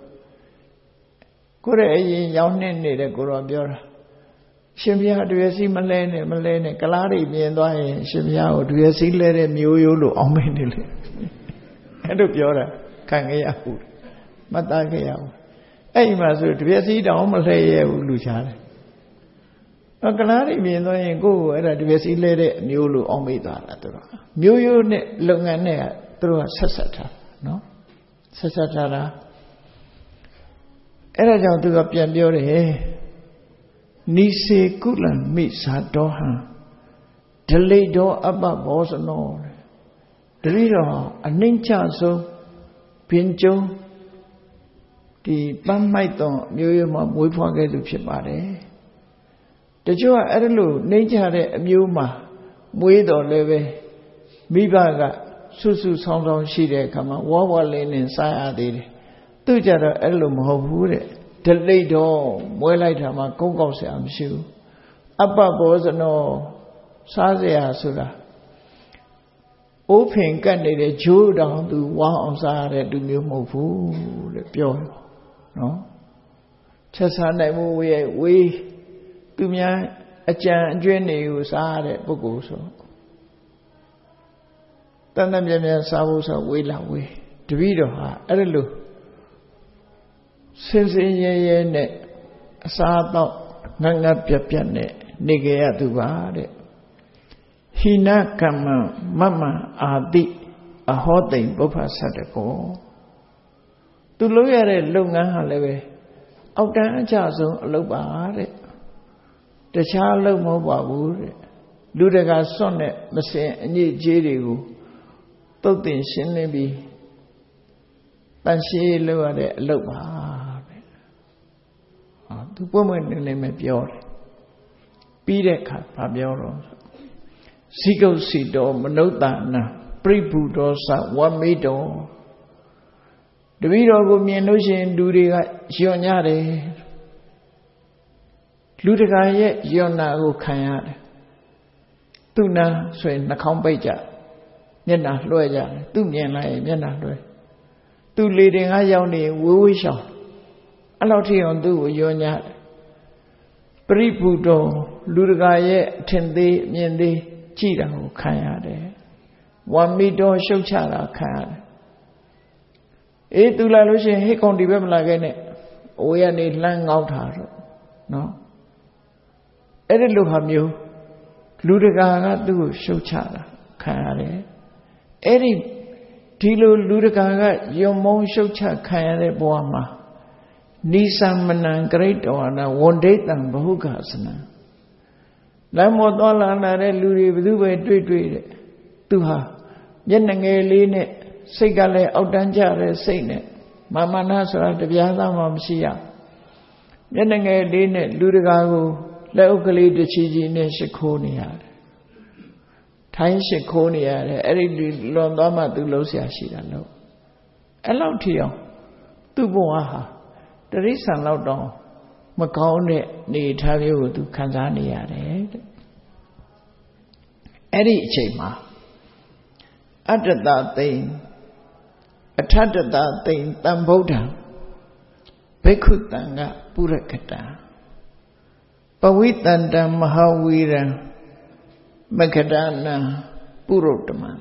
Kore Yaunen de Gorobiora. Shimia de Viasi Malene, Malene, Calari, Miendoi, Shimia, de Viasile, Muyu, Omenili. And of your Kangayahoo, Matagayao. Ay, Master, to be a seat on Malay, Luchar. A Calari means I go at a Divesi lady, Mulu Omida. Muyu Lungane through a Sassata, no? Sassatara. Era down to the Piambiore. Nisi Kulan meets her doha. Delay door above was an all. The leader, a ninja so Pincho, the Bamaiton, Muyuma, we forget to ship at it. The Joa Erelu, nature, a Muma, Muido leve, Mibaga, Susu sound on Shide, come on, Wawa lane inside it. Two jara Erlum Hovure, the leader, Muelitama, Gogos, I'm sure. Abba was no Sazia Sura. Open candidate Jew down to one side to new move the pure. No? Just on that way, we to me, အကြံအကျွင်းတွေကိုစားတဲ့ပုဂ္ဂိုလ်ဆိုတန်တန်ပြန်ပြန်စားဖို့ဆိုဝေးလာဝေးတပည့်တော်ဟာအဲ့ဒါလို့စင်စင်ရဲရဲနဲ့အစားတော့ငတ်ငတ်ပြတ်ပြတ်နဲ့နေကြရသူပါတဲ့ဟိနကမ္မမမအာတိအဟောတိန်ပုပ္ပဆတ္တကောသူလုပ်ရတဲ့လုပ်ငန်းဟာလည်းပဲအောက်တန်းအကျဆုံးအလုပ်ပါတဲ့တခြားအလုပ်မဟုတ်ပါဘူးတဲ့လူတကာစွန့်တဲ့မစင်အညစ်အကြေးတွေကိုတုတ်တင်ရှင်းလင်းပြီးတန်ရှင်းလုပ်ရတဲ့အလုပ်ပါတဲ့ဟာသူပွင့်ပွင့်လင်းလင်းပဲပြောတယ်ပြီးတဲ့အခါဘာပြောတော့ဇိကုတ်စီတော်မနုဿာနပရိဘူဒောသဝမိတောတပည့်တော်ကိုမြင်လို့ရှိရင်လူတွေကယွံ့ညတယ်လူတကာရဲ့ယွံ့နာကိုခံရတယ်သူနာဆိုရင်နှာခေါင်းပိတ်ကြမျက်နှာလွှဲကြတယ်သူမြင်လိုက်ရင်မျက်နှာလွှဲသူလေတင်ကရောက်နေဝေးဝေးရှောင်အဲ့လောက်ထိအောင်သူ့ကိုယွံ့ညတယ်ပရိဘူဒောလူတကာရဲ့အထင်သေးမြင်သေးကြည်တာကိုခံရတယ်ဝါမိတောရှုတ်ချတာခံရတယ်အေးသူလာလို့ရှိရင်ဟိတ်ကောင်ဒီဘက်မလာခဲ့နဲ့အဝေးကနေလှမ်းငေါက်တာတော့နော်အဲ့ဒီလိုဟာမျိုးလူတကာကသူ့ကိုရှုတ်ချတာခံရတယ်အဲ့ဒီဒီလိုလူတကာကယုံမုံရှုတ်ချခံရတဲ့ဘဝမှာနိသမနံဂရိတဝနာဝန္ဒိတံဘဟုကသနံလမ်းမောသွားလာလာတဲ့လူတွေဘယ်သူပဲတွေ့တွေ့တဲ့သူဟာမျက်နှာငယ်လေးနဲ့စိတ်ကလည်းအောက်တန်းကြတဲ့စိတ်နဲ့မာမနာဆိုတာတပြားသားမှမရှိရမျက်နှာငယ်လေးနဲ့လူတကာကိုလက်ဥကလေးတစ်ချီချီနဲ့ရှ िख ိုးနေရတယ်ထိုင်းရှ िख ိုးနေရတယ်အဲ့ဒီလွန်သွားမှသူလုံးဆရာရှိတာလို့အဲ့လောက်ထီအောင်သူ့ဘဝဟာတရိစ္ဆာန်လောက်တောင်မကောင်းတဲ့နေထားမျိုးကိုသူခံစားနေရတယ်တဲ့အဲ့ဒီအချိန်မှာအတ္တတသိင်အထတ္တတသိင်တံဗုဒ္ဓံဘိက္ခုတံကပုရကတံပဝိတန္တံမဟာဝီရံမကဒနာပုရုတ္တမံ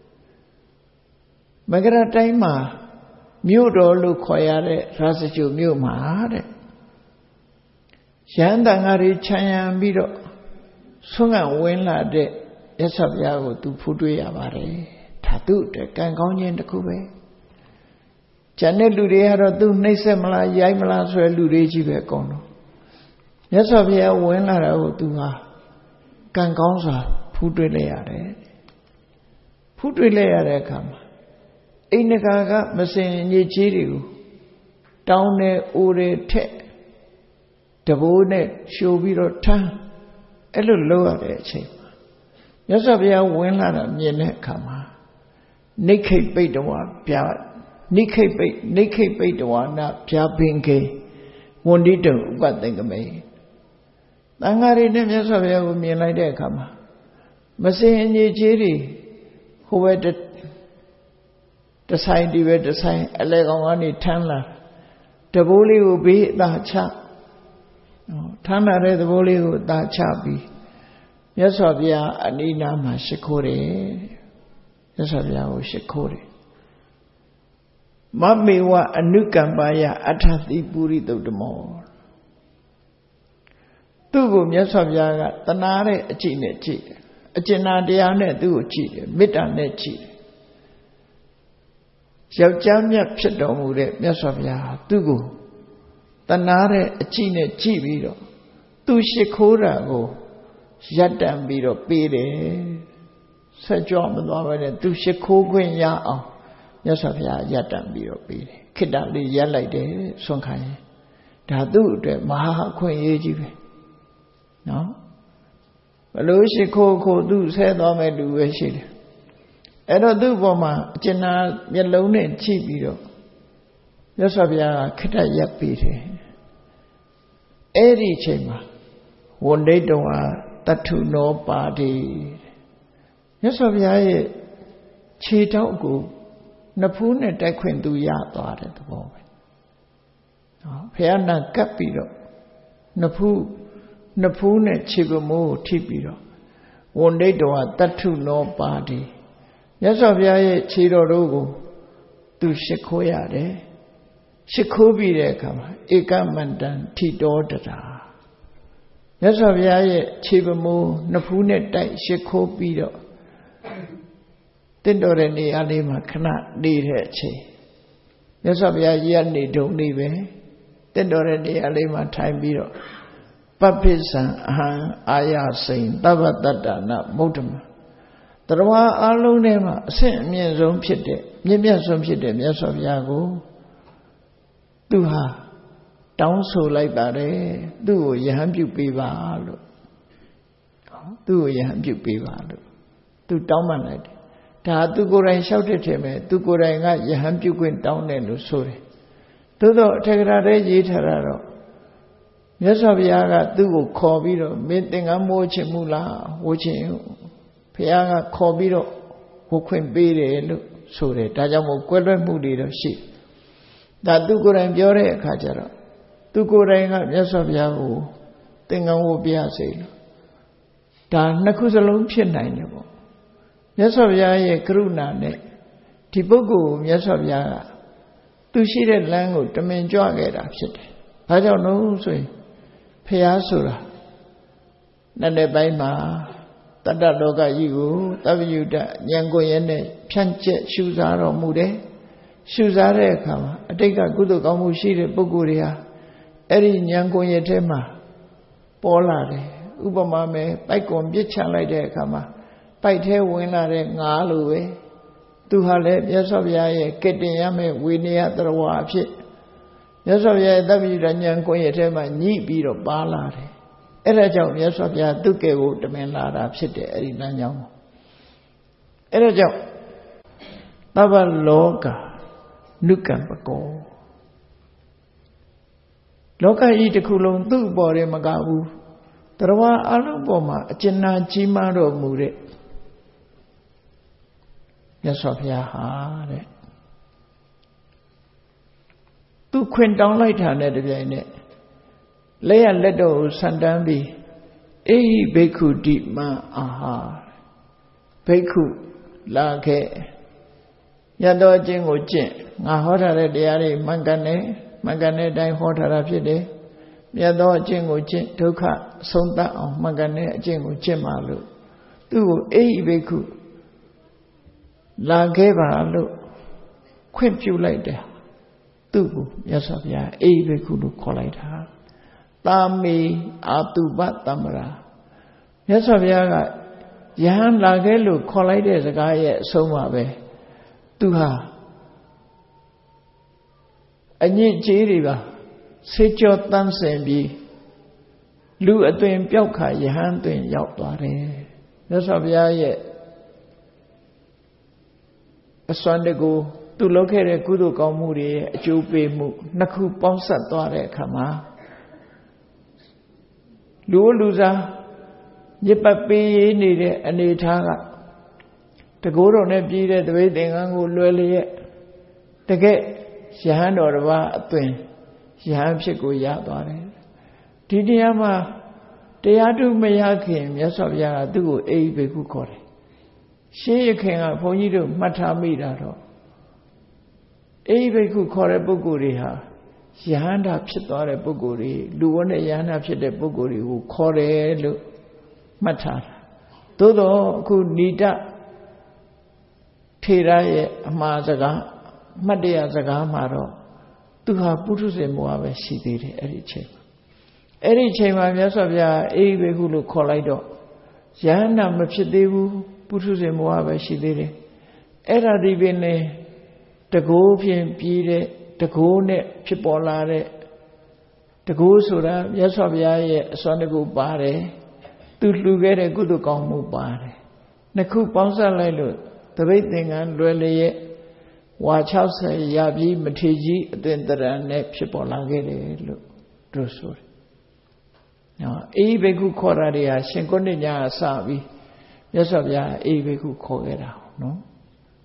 မကရတိုင်းမှာမြို့တော်လို့ခေါ်ရတဲ့ရာဇဂြိုလ်မြို့မှာတဲ့ရဟန်းတန်ဃာတွေခြံရံပြီးတော့ဆွမ်းကဝင်လာတဲ့ရသဗျာကိုသူဖူးတွေ့ရပါတယ်ဒါသူ့အတွက်ကံကောင်းခြင်းတစ်ခုပဲကျန်တဲ့လူတွေကတော့သူနှိမ့်ဆက်မလားရိုက်မလားဆိုတဲ့လူတွေကြီးပဲအကုန်လုံးရသဗျာဝင်လာတာကိုသူဟာကံကောင်းစွာဖူးတွေ့လိုက်ရတယ်ဖူးတွေ့လိုက်ရတဲ့အခါမှာအိန္ဒကာကမစင်ညစ်ကြေးတွေကိုတောင်းတဲ့အိုတွေထက်တဘိုးနဲ့ရှိုးပြီးတော့ထမ်းအဲ့လိုလုပ်ရတဲ့အချိန်မှာမြတ်စွာဘုရားဝင်လာတာမြင်တဲ့အခါမှာနိခိတ်ပိတ္တဝါပြနိခိတ်ပိတ်နိခိတ်ပိတ္တဝါနာပြပင်ခေဝန္တိတုဥပသင်္ကမေတန်ဃာတွေနဲ့မြတ်စွာဘုရားကိုမြင်လိုက်တဲ့အခါမှာမစင်အညစ်အကြေးတွေဟိုဘက်တဆိုင်ဒီဘက်တဆိုင်အလဲကောင်ကနေထမ်းလာတဘိုးလေးကိုဘေးအသာချထမ်းလာတဲ့သဘောလေးကိုအသာချပြီးမြတ်စွာဘုရားအနိနာမှာရှ िख ိုးတယ်မြတ်စွာဘုရားကိုရှ िख ိုးတယ်မမေဝအနုကမ္ပါယအထတိပုရိသုတ္တမောသူ့ကိုမြတ်စွာဘုရားကတနာတဲ့အကြည့်နဲ့ကြည့်တယ်အကျဉ်းနာတရားနဲ့သူ့ကိုကြည့်တယ်မေတ္တာနဲ့ကြည့်တယ်ယောက်ျားမြတ်ဖြစ်တော်မူတဲ့မြတ်စွာဘုရားသူ့ကိုတနာတဲ့အကြည့်နဲ့ကြည့်ပြီးတော့သူရှ िख ိုးတာကိုရပ်တန့်ပြီးတော့ပေးတယ်ဆက်ကြောမသွားဘဲနဲ့သူရှ िख ိုးခွင့်ရအောင်မြတ်စွာဘုရားရပ်တန့်ပြီးတော့ပေးတယ်ခိတ္တလေးရပ်လိုက်တယ်ဆွန့်ခံရင်ဒါသူ့အတွက်မဟာအခွင့်အရေးကြီးပဲနော်ဘလို့ရှ िख ိုးခိုသူဆဲသွားမဲ့လူပဲရှိတယ်အဲ့တော့သူ့ဘောမှာအကျဉ်းနာမျက်လုံးနဲ့ကြည့်ပြီးတော့မြတ်စွာဘုရားကခိတ္တရပ်ပေးတယ်အဲ့ဒီအချိန်မှာဝန္ဒိတဝါတထုနောပါတိမြတ်စွာဘုရားရဲ့ခြေထောက်ကိုနှစ်ဖူးနဲ့တိုက်ခွင့်သူရသွားတဲ့သဘောပဲနော်ဘုရားနာကပ်ပြီးတော့နှစ်ဖူးနှစ်ဖူးနဲ့ခြေပမိုးကိုထိပြီးတော့ဝန္ဒိတဝတတ္ထုနောပါတိမြတ်စွာဘုရားရဲ့ခြေတော်တို့ကိုသူရှ िख ိုးရတယ်ရှ िख ိုးပြီးတဲ့အခါမှာဧကမန္တံထိတော်တရာမြတ်စွာဘုရားရဲ့ခြေပမိုးနှစ်ဖူးနဲ့တိုက်ရှ िख ိုးပြီးတော့တင့်တော်တဲ့နေရာလေးမှာခဏနေတဲ့အချိန်မြတ်စွာဘုရားကြီးကနေတုံနေပဲတင့်တော်တဲ့နေရာလေးမှာထိုင်ပြီးတော့ပပ္ပိစံအဟံအာယစိန်သဗ္ဗတတ္တနာမုဒ္ဓမတရဝအလုံးထဲမှာအဆင့်အမြင့်ဆုံးဖြစ်တဲ့မြင့်မြတ်ဆုံးဖြစ်တဲ့မြတ်စွာဘုရားကိုသူဟာတောင်းဆိုလိုက်ပါတယ်သူ့ကိုယဟန်ပြုပေးပါလို့သူ့ကိုယဟန်ပြုပေးပါလို့သူတောင်းပန်လိုက်တယ်ဒါသူကိုယ်တိုင်လျှောက်တဲ့ထဲမှာသူကိုယ်တိုင်ကယဟန်ပြုခွင့်တောင်းတယ်လို့ဆိုတယ်သို့တော့အထက်ကရာထဲရေးထားတာတော့မြတ်စွာဘုရားကသူ့ကိုခေါ်ပြီးတော့မင်းသင်္ကန်းမိုးချင်မှုလားဝှချင်ဘုရားကခေါ်ပြီးတော့ဝှခွင့်ပေးတယ်လို့ဆိုတယ်ဒါကြောင့်မို့ကွဲလွဲမှုတွေတော့ရှိဒါသူကိုယ်တိုင်ပြောတဲ့အခါကျတော့သူကိုယ်တိုင်ကမြတ်စွာဘုရားကိုသင်္ကန်းဝှပြစေလို့ဒါနှစ်ခုစလုံးဖြစ်နိုင်တယ်ပေါ့မြတ်စွာဘုရားရဲ့ကရုဏာနဲ့ဒီပုဂ္ဂိုလ်ကိုမြတ်စွာဘုရားကသူရှိတဲ့လမ်းကိုတမင်ကြွခဲ့တာဖြစ်တယ်ဘာကြောင့်လို့ဆိုရင်ဘုရားဆိုတာနဲ့တဲ့ပိုင်းမှာတတ္တလောကကြီးကိုသဗ္ဗယုတဉာဏ်ကိုယ်ရဲ့နဲ့ဖြန့်ကျက်ရှုစားတော်မူတယ်ရှုစားတဲ့အခါမှာအတိတ်ကကုသိုလ်ကောင်းမှုရှိတဲ့ပုဂ္ဂိုလ်တွေဟာအဲ့ဒီဉာဏ်ကိုယ်ရဲ့ထဲမှာပေါ်လာတယ်ဥပမာမဲ့ပိုက်ကွန်ပြစ်ချလိုက်တဲ့အခါမှာပိုက်ထဲဝင်လာတဲ့ငါလိုပဲသူဟာလည်းမြတ်စွာဘုရားရဲ့ကတ္တင်ရမဲ့ဝေနည်းတရဝအဖြစ်မြတ်စွာဘုရားရဲ့သဗ္ဗညုတဉာဏ်ကိုယ်ရဲ့ထဲမှာညှိပြီးတော့ပါလာတယ်အဲ့ဒါကြောင့်မြတ်စွာဘုရားသူ့ကဲကိုတမင်လာတာဖြစ်တယ်အဲ့ဒီလမ်းကြောင်းအဲ့ဒါကြောင့်သဗ္ဗလောကနုကံပကောလောကကြီးတစ်ခုလုံးသူ့ပေါ်တယ်မကဘူးတရဝအလုံးပေါ်မှာအကျဉ်းနာကြီးမားတော်မူတဲ့မြတ်စွာဘုရားဟာတဲ့သူခွင်တောင်းလိုက်တာနဲ့တပြိုင်နက်လက်ရလက်တော်ကိုဆန်တန်းပြီးအေဟိဘိက္ခုတိမအာဟာဘိက္ခုလာခဲ့ရတော်ခြင်းကိုကျင့်ငါဟောထားတဲ့တရားတွေမှန်ကန်တယ်မှန်ကန်တဲ့အတိုင်းဟောထားတာဖြစ်တယ်မြတ်သောအကျင့်ကိုကျင့်ဒုက္ခအဆုံးသတ်အောင်မှန်ကန်တဲ့အကျင့်ကိုကျင့်ပါလို့သူ့ကိုအေဟိဘိက္ခုလာခဲ့ပါလို့ခွင့်ပြုလိုက်တယ်သူ့ကိုမြတ်စွာဘုရားအေဟိဘိက္ခုလို့ခေါ်လိုက်တာတာမေအာတုပတမ္မရာမြတ်စွာဘုရားကယဟန်လာခဲ့လို့ခေါ်လိုက်တဲ့စကားရဲ့အဆုံးပါပဲသူဟာအညစ်အကြေးတွေပါဆေးကြောတန်းစင်ပြီးလူအသွင်ပြောက်ခါယဟန်အသွင်ရောက်သွားတယ်မြတ်စွာဘုရားရဲ့အစွမ်းတကူသူလုပ်ခဲ့တဲ့ကုသိုလ်ကောင်းမှုတွေရဲ့အကျိုးပေးမှုနှစ်ခုပေါင်းစပ်သွားတဲ့အခါမှာလူလူစားညစ်ပတ်ပေးနေတဲ့အနေထားကတကိုးတော်နဲ့ပြည်တဲ့တပိတ်သင်္ကန်းကိုလွယ်လျက်တကယ်ယဟန်တော်တစ်ပါးအသွင်ယဟန်ဖြစ်ကိုရသွားတယ်ဒီတရားမှာတရားထုမရခင်မြတ်စွာဘုရားကသူ့ကိုအေဟိဘိက္ခုခေါ်တယ်ရှင်းရခင်ကဘုန်းကြီးတို့မှတ်ထားမိတာတော့အေဟိဘိက္ခုခေါ်တဲ့ပုဂ္ဂိုလ်တွေဟာယဟန္တာဖြစ်သွားတဲ့ပုဂ္ဂိုလ်တွေလူဝတ်နဲ့ယဟန္တာဖြစ်တဲ့ပုဂ္ဂိုလ်တွေကိုခေါ်တယ်လို့မှတ်ထားတာသို့တော့အခုဏိတထေရရဲ့အမှားစကားမှတ်တရစကားမှာတော့သူဟာပုထုဇဉ်ဘဝပဲရှိသေးတယ်အဲ့ဒီအချိန်မှာအဲ့ဒီအချိန်မှာမြတ်စွာဘုရားအေဟိဘိက္ခုလို့ခေါ်လိုက်တော့ယဟန္တာမဖြစ်သေးဘူးပုထုဇဉ်ဘဝပဲရှိသေးတယ်အဲ့ဒါဒီပင်လေတကိုးဖြင့်ပြီးတဲ့တကိုးနဲ့ဖြစ်ပေါ်လာတဲ့တကိုးဆိုတာမြတ်စွာဘုရားရဲ့အစွမ်းတကူပါတယ်သူလှူခဲ့တဲ့ကုသိုလ်ကောင်းမှုပါတယ်နှစ်ခုပေါင်းစပ်လိုက်လို့တပိတ်သင်္ကန်းလွယ်လျက်ဝါ၆၀ရပြီးမထေကြီးအသွင်တရံနဲ့ဖြစ်ပေါ်လာခဲ့တယ်လို့တို့ဆိုတယ်။နော်အေဟိဘိက္ခုခေါ်တာတွေဟာရှင်ကုဏ္ဏညာအစပြီးမြတ်စွာဘုရားအေဟိဘိက္ခုခေါ်ခဲ့တာနော်။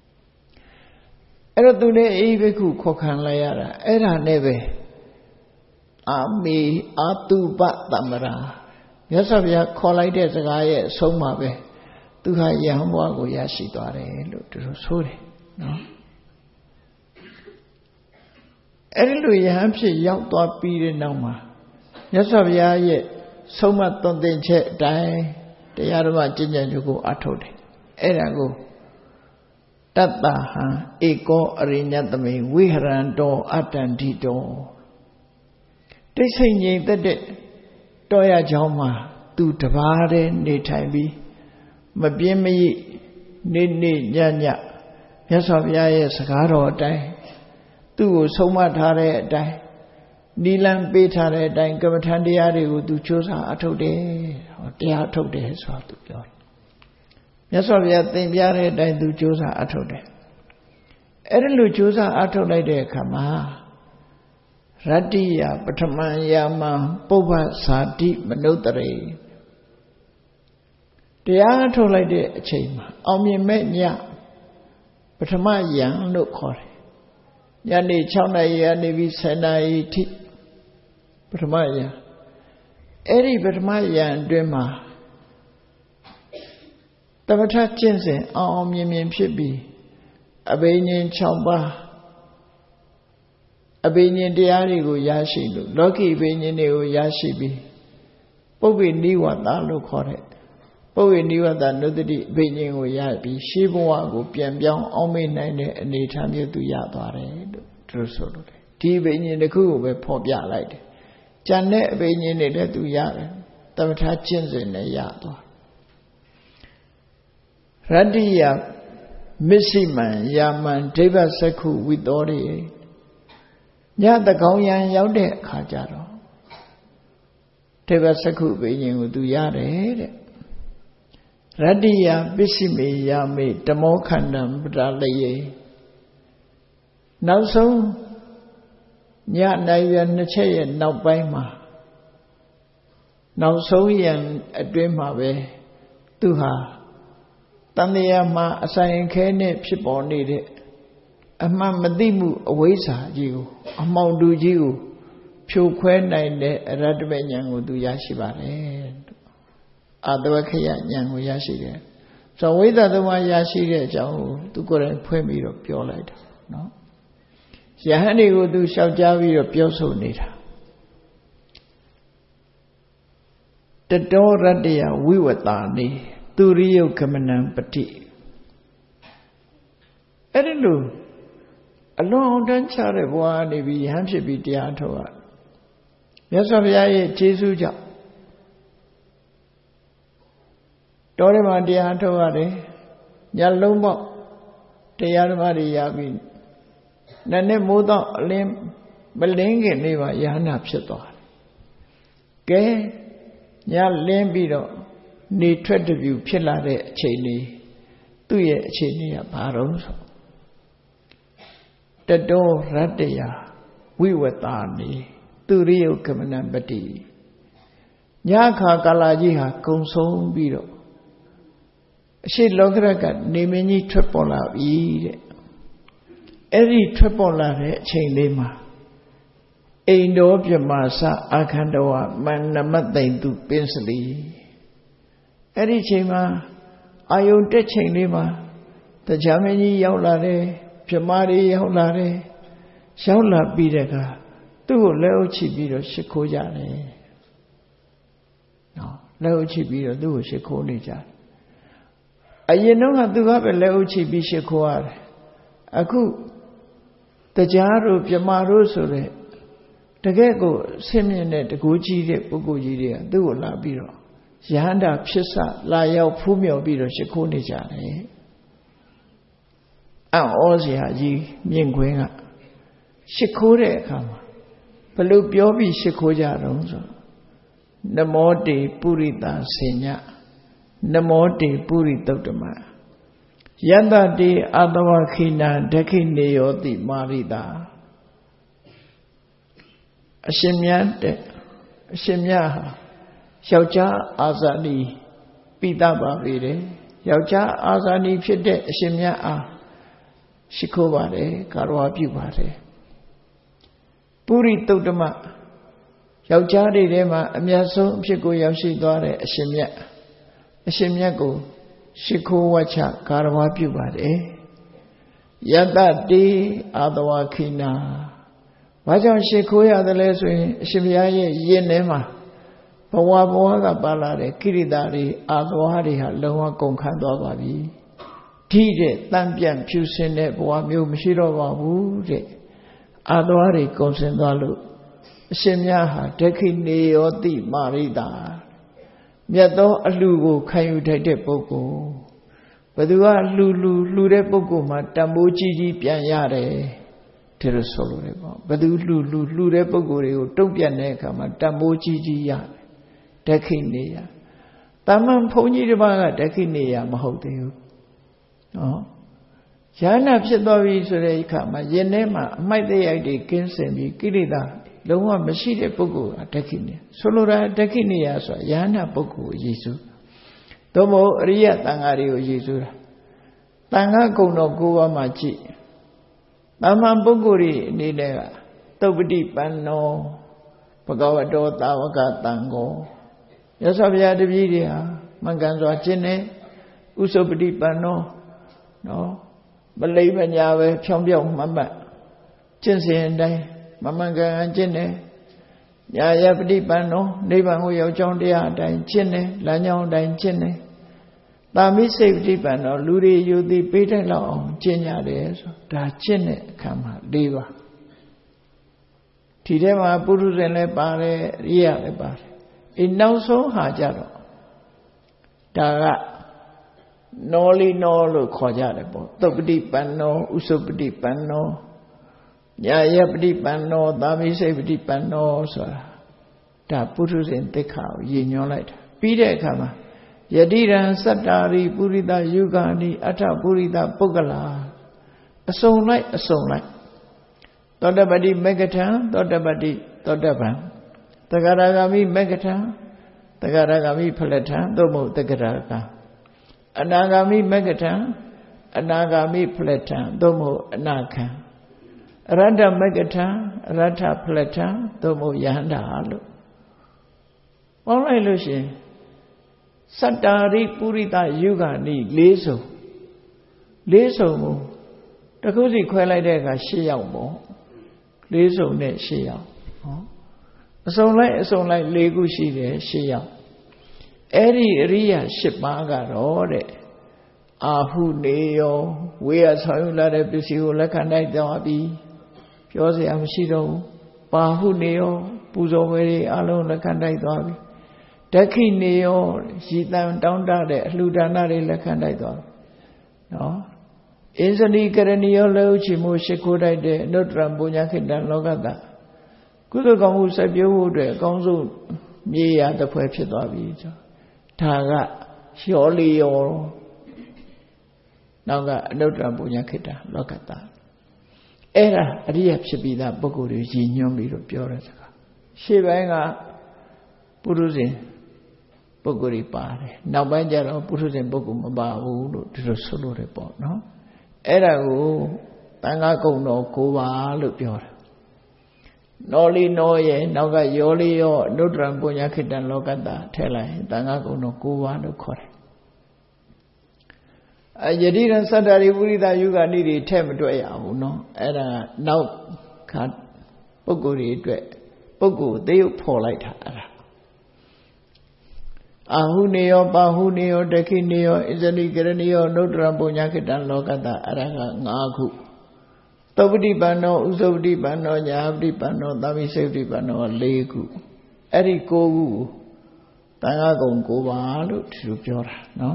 အဲ့တော့သူလည်းအေဟိဘိက္ခုခေါ်ခံလိုက်ရတာအဲ့ဒါနဲ့ပဲအာမေအာတုပတမ္မရာမြတ်စွာဘုရားခေါ်လိုက်တဲ့စကားရဲ့အဆုံးမှာပဲသူဟာယဟန်ဘဝကိုရရှိသွားတယ်လို့သူတို့ဆိုတယ်နော်အဲ့ဒီလိုယဟန်ဖြစ်ရောက်သွားပြီးတဲ့နောက်မှာမြတ်စွာဘုရားရဲ့ဆုံးမသွန်သင်ချက်အတိုင်းတရားဓမ္မကျင့်ကြံကြကိုအထုတ်တယ်အဲ့ဒါကိုတတ္တဟံဧကောအရိညတမေဝိဟရံတောအတ္တန္တိတောတိတ်ဆိတ်ငြိမ်သက်တဲ့တောရချောင်းမှာသူတပါးတည်းနေထိုင်ပြီးမပြင်းမရိနေနေညညမြတ်စွာဘုရားရဲ့စကားတော်အတိုင်းသူ့ကိုဆုံးမထားတဲ့အတိုင်းနိလန်ပေးထားတဲ့အတိုင်းကမ္မထန်တရားတွေကိုသူကြိုးစားအထုတ်တယ်ဟောတရားအထုတ်တယ်ဆိုတာသူပြောတယ်မြတ်စွာဘုရားသင်ပြတဲ့အတိုင်းသူကြိုးစားအထုတ်တယ်အဲ့ဒီလိုကြိုးစားအထုတ်လိုက်တဲ့အခါမှာရတ္တိယပထမယာမံပုဗ္ဗဇာတိမနုဿရေတရားထုတ်လိုက်တဲ့အချိန်မှာအောင်မြင်မဲ့ညပထမယံလို့ခေါ်တယ်ညနေ၆နာရီကနေပြီး၁၀နာရီထိပထမယံအဲ့ဒီပထမယံအတွင်းမှာသမထကျင့်စဉ်အောင်အောင်မြင်မြင်ဖြစ်ပြီးအဘိညာဉ်၆ပါးအဘိညာဉ်တရားတွေကိုရရှိလို့လောကီအဘိညာဉ်တွေကိုရရှိပြီးပုဗ္ဗေနိဝတ္တလို့ခေါ်တဲ့ပုဗ္ဗေနိဝတ္တနုတ္တိအဘိညာဉ်ကိုရပြီးရှေးဘဝကိုပြန်ပြောင်းအောင်မေ့နိုင်တဲ့အနေအထားမျိုးသူရသွားတယ်လို့သူဆိုလို့တယ်ဒီအဘိညာဉ်တစ်ခုကိုပဲဖော်ပြလိုက်တယ်ကျန်တဲ့အဘိညာဉ်တွေလည်းသူရတယ်သမထကျင့်စဉ်နဲ့ရသွားရတ္တိယမစ္စိမံယာမံဒိဗ္ဗစက္ခုဝိသောရိညတကောင်းရန်ရောက်တဲ့အခါကျတော့ဒိဗ္ဗစက္ခုဘိညာဉ်ကိုသူရတယ်တဲ့ရတ္တိယပစ္စည်းမေယာမေတမောခန္တံပတလယေနောက်ဆုံးညနိုင်ရနှစ်ချက်ရဲ့နောက်ပိုင်းမှာနောက်ဆုံးရန်အတွင်းမှာပဲသူဟာတန်တရားမှာအဆိုင်ခဲနဲ့ဖြစ်ပေါ်နေတဲ့အမှန်မသိမှုအဝိဇ္ဇာကြီးကိုအမှောင်တူကြီးကိုဖြိုခွဲနိုင်တဲ့အရတ္တမဉာဏ်ကိုသူရရှိပါတယ်အာတဝခယဉာဏ်ကိုရရှိတယ်ဆိုဝိသသမရရှိတဲ့အကြောင်းကိုသူကိုယ်တိုင်ဖွင့်ပြီးတော့ပြောလိုက်တာနော်ယဟန်တွေကိုသူလျှောက်ကြားပြီးတော့ပြောဆိုနေတာတတောရတ္တယဝိဝတာနေသူရိယုကမနံပတိအဲ့ဒီလိုအလွန်အောင်တန်းချတဲ့ဘဝနေပြီးယဟန်ဖြစ်ပြီးတရားထုတ်ရမြတ်စွာဘုရားရဲ့ကျေးဇူးကြောင့်တော်တယ်မှာတရားထုတ်ရတယ်ညလုံးပေါက်တရားဓမ္မတွေရပြီးနည်းနည်းမိုးတော့အလင်းမလင်းခင်လေးပါယဟနာဖြစ်သွားတယ်ကဲညလင်းပြီးတော့နေထွက်တပြူဖြစ်လာတဲ့အချိန်လေးသူ့ရဲ့အချိန်လေးကဘာတော့ဆိုတတောရတ္တယဝိဝတာနေသူရိယုကမနံပတိညခါကာလကြီးဟာကုံဆုံးပြီးတော့အရှိလောကရကနေမင်းကြီးထွက်ပေါ်လာပြီတဲ့အဲ့ဒီထွက်ပေါ်လာတဲ့အချိန်လေးမှာအိန္ဒောပြမစအခန္ဓဝမန္နမသိန်သူပင်စလီအဲ့ဒီချိန်မှာအာယုန်တက်ချိန်လေးမှာတရားမင်းကြီးရောက်လာတယ်ပြမတွေရောက်လာတယ်ရောက်လာပြီးတဲ့အခါသူ့ကိုလက်အုပ်ချပြီးတော့ရှ िख ိုးကြတယ်နော်လက်အုပ်ချပြီးတော့သူ့ကိုရှ िख ိုးနေကြတယ်အရင်တော့ကသူကပဲလက်အုပ်ချပြီးရှ िख ိုးရတယ်အခုတရားတို့ပြမတို့ဆိုတဲ့တကယ့်ကိုဆင်းမြင့်တဲ့တကူကြီးတဲ့ပုဂ္ဂိုလ်ကြီးတွေကသူ့ကိုလာပြီးတော့ယဟန္တာဖြစ်စလာရောက်ဖူးမြော်ပြီးတော့ရှ िख ိုးနေကြတယ်အံ့ဩစရာကြီးမြင့်ခွင်းကရှ िख ိုးတဲ့အခါမှာဘယ်လိုပြောပြီးရှ िख ိုးကြတော့ဆိုနမောတေပုရိတာစေညနမောတေပုရိသုတ္တမယတတေအတဝခိနာဒခိနေယောတိမာရိတာအရှင်မြတ်တဲ့အရှင်မြတ်ဟာယောက်ျားအာဇာနည်ပိတပါပေတယ်ယောက်ျားအာဇာနည်ဖြစ်တဲ့အရှင်မြတ်အားရှ िख ိုးပါတယ်ကာရဝပြုပါတယ်ပုရိသုတ္တမယောက်ျားတွေထဲမှာအမြတ်ဆုံးအဖြစ်ကိုရောက်ရှိသွားတဲ့အရှင်မြတ်အရှင်မြတ်ကိုရှိခိုးဝါချဂါရဝပြုပါတယ်ယတတိအာတဝခိနာဘာကြောင့်ရှိခိုးရတယ်လဲဆိုရင်အရှင်ဘုရားရဲ့ယင်ထဲမှာဘဝဘဝကပါလာတဲ့ကိရိတာတွေအာတဝတွေဟာလုံးဝကုန်ခန်းသွားပါပြီဒီတဲ့တန်ပြန်ဖြူစင်တဲ့ဘဝမျိုးမရှိတော့ပါဘူးတဲ့အာတဝတွေကုန်စင်သွားလို့အရှင်မြတ်ဟာဒက္ခိနေယောတိမာရိတာမြတ်သောအလှကိုခံယူထိုက်တဲ့ပုဂ္ဂိုလ်ဘယ်သူကလှူလှူလှူတဲ့ပုဂ္ဂိုလ်မှာတန်ဖိုးကြီးကြီးပြန်ရတယ်ဒီလိုဆိုလို့ရပေါ့ဘယ်သူလှူလှူလှူတဲ့ပုဂ္ဂိုလ်တွေကိုတုံ့ပြန်တဲ့အခါမှာတန်ဖိုးကြီးကြီးရတယ်ဒက္ခိနေယတာမန်ဘုန်းကြီးတစ်ပါးကဒက္ခိနေယမဟုတ်သေးဘူးနော်ယန္နာဖြစ်သွားပြီဆိုတဲ့အခါမှာယင်ထဲမှာအမိုက်တရိုက်တွေကင်းစင်ပြီးကိရိတာလုံးဝမရှိတဲ့ပုဂ္ဂိုလ်ကဒက္ခိနေဆိုလိုတာဒက္ခိနေယဆိုတာယန္နာပုဂ္ဂိုလ်ကိုယေရှုသို့မဟုတ်အရိယတန်ဃာတွေကိုယေရှုတာတန်ဃာကုံတော်၉ပါးမှာကြည့်တာမန်ပုဂ္ဂိုလ်တွေအနေနဲ့ကသုပ္ပတိပန္နောဘဂဝတောသာဝကတံဃောရသော်ဘုရားတပည့်တွေဟာမင်္ဂန်စွာကျင့်နေဥစုပ္ပတိပန္နောနော်မလိမ့်မညာပဲဖြောင်းပြောင်းမှတ်မှတ်ကျင့်စဉ်အတိုင်းမမှန်ကန်ကျင့်နေညာယပฏิပန္နောနိဗ္ဗာန်ကိုရောက်ကြောင်းတရားအတိုင်းကျင့်နေလမ်းကြောင်းအတိုင်းကျင့်နေတာမိစိတ်ပฏิပန္နောလူတွေယူသည်ပေးတဲ့လောက်အောင်ကျင့်ရတယ်ဆိုဒါကျင့်တဲ့အခါမှာ၄ပါးဒီထဲမှာပုရုဇဉ်လည်းပါတယ်ရိယလည်းပါတယ်အနောက်ဆုံးဟာကြတော့ဒါကနောလီနောလို့ခေါ်ကြတယ်ပေါ့သုပ္ပတိပန္နောဥစုပ္ပတိပန္နောညာယပฏิပန္နောသာမိစိတ်ပฏิပန္နောဆိုတာဒါပုထုဇဉ်သိက္ခာကိုရည်ညွှန်းလိုက်တာပြီးတဲ့အခါမှာယတိရံစတ္တာရိပုရိသယုဂာနိအထပုရိသပုဂ္ဂလာအစုံလိုက်အစုံလိုက်သောတပတိမေကထံသောတပတိသောတပံတဂရဂာမိမေကထံတဂရဂာမိဖလထံသို့မဟုတ်တဂရဂာအနာဂာမိမေကထံအနာဂာမိဖလထံသို့မဟုတ်အနာခံအရတ္တမေကထံအရတ္ထဖလထံသို့မဟုတ်ယဟန္တာလို့ပေါင်းလိုက်လို့ရှိရင်စတ္တာရိပုရိသယုဂာနိလေးစုံလေးစုံကိုတစ်ခုစီခွဲလိုက်တဲ့အခါ၈ယောက်ပေါ့လေးစုံနဲ့၈ယောက်ဟောအစုံလိုက်အစုံလိုက်၄ခုရှိတယ်၈ယောက်အဲ့ဒီအရိယာ၈ပါးကတော့တဲ့အာဟုနေယောဝေယဆောင်ယူလာတဲ့ပစ္စည်းကိုလက်ခံနိုင်သွားပြီပြောစရာမရှိတော့ဘူးပါဟုနေယောပူဇော်ဝယ်တွေအလုံးလက်ခံနိုင်သွားပြီဒက္ခိနေယောရည်တန်တောင်းတတဲ့အလှူဒါနတွေလက်ခံနိုင်သွားပြီနော်အင်းစဏီကရဏီယောလည်းဥချီမှုရှိခိုးတိုက်တဲ့အနုတ္တရပုညခိတံလောကတကုသိုလ်ကောင်းမှုဆက်ပြိုးဖို့အတွက်အကောင်းဆုံးမြေယာတစ်ဖွဲဖြစ်သွားပြီဒါကရောလီယောနောက်ကအနုတ္တရပုညခိတံလောကတအဲ့ဒါအရိယဖြစ်ပြီးသားပုဂ္ဂိုလ်တွေရည်ညွှန်းပြီးတော့ပြောတဲ့စကားရှေ့ပိုင်းကပုရုဇဉ်ပုဂ္ဂိုလ်တွေပါတယ်နောက်ပိုင်းကျတော့ပုရုဇဉ်ပုဂ္ဂိုလ်မပါဘူးလို့ဒီလိုဆိုလို့ရတယ်ပေါ့နော်အဲ့ဒါကိုတန်ခါကုံတော်၉ပါးလို့ပြောတာနောလီနောရဲ့နောက်ကယောလီယောအနုတ္တရပုညခိတံလောကတထည့်လိုက်တန်ခါကုံတော်၉ပါးလို့ခေါ်တယ်အယတိရံစတ္တာရိပုရိသယုဂာနိတွေထည့်မတွေ့ရဘူးနော်အဲ့ဒါနောက်ခါပုဂ္ဂိုလ်တွေအတွက်ပုဂ္ဂိုလ်သေယုတ်ဖော်လိုက်တာအဲ့ဒါအာဟုနေယောပါဟုနေယောဒက္ခိနေယောဣဇဏိကရဏီယောနုတ္တရပုညခိတံလောကတအဲ့ဒါက၅ခုသုပ္ပတိပန္နောဥစုပ္ပတိပန္နောညာပတိပန္နောသာမိစေပတိပန္နော၄ခုအဲ့ဒီ၉ခုတန်ခါကုံ၉ပါးလို့ဒီလိုပြောတာနော်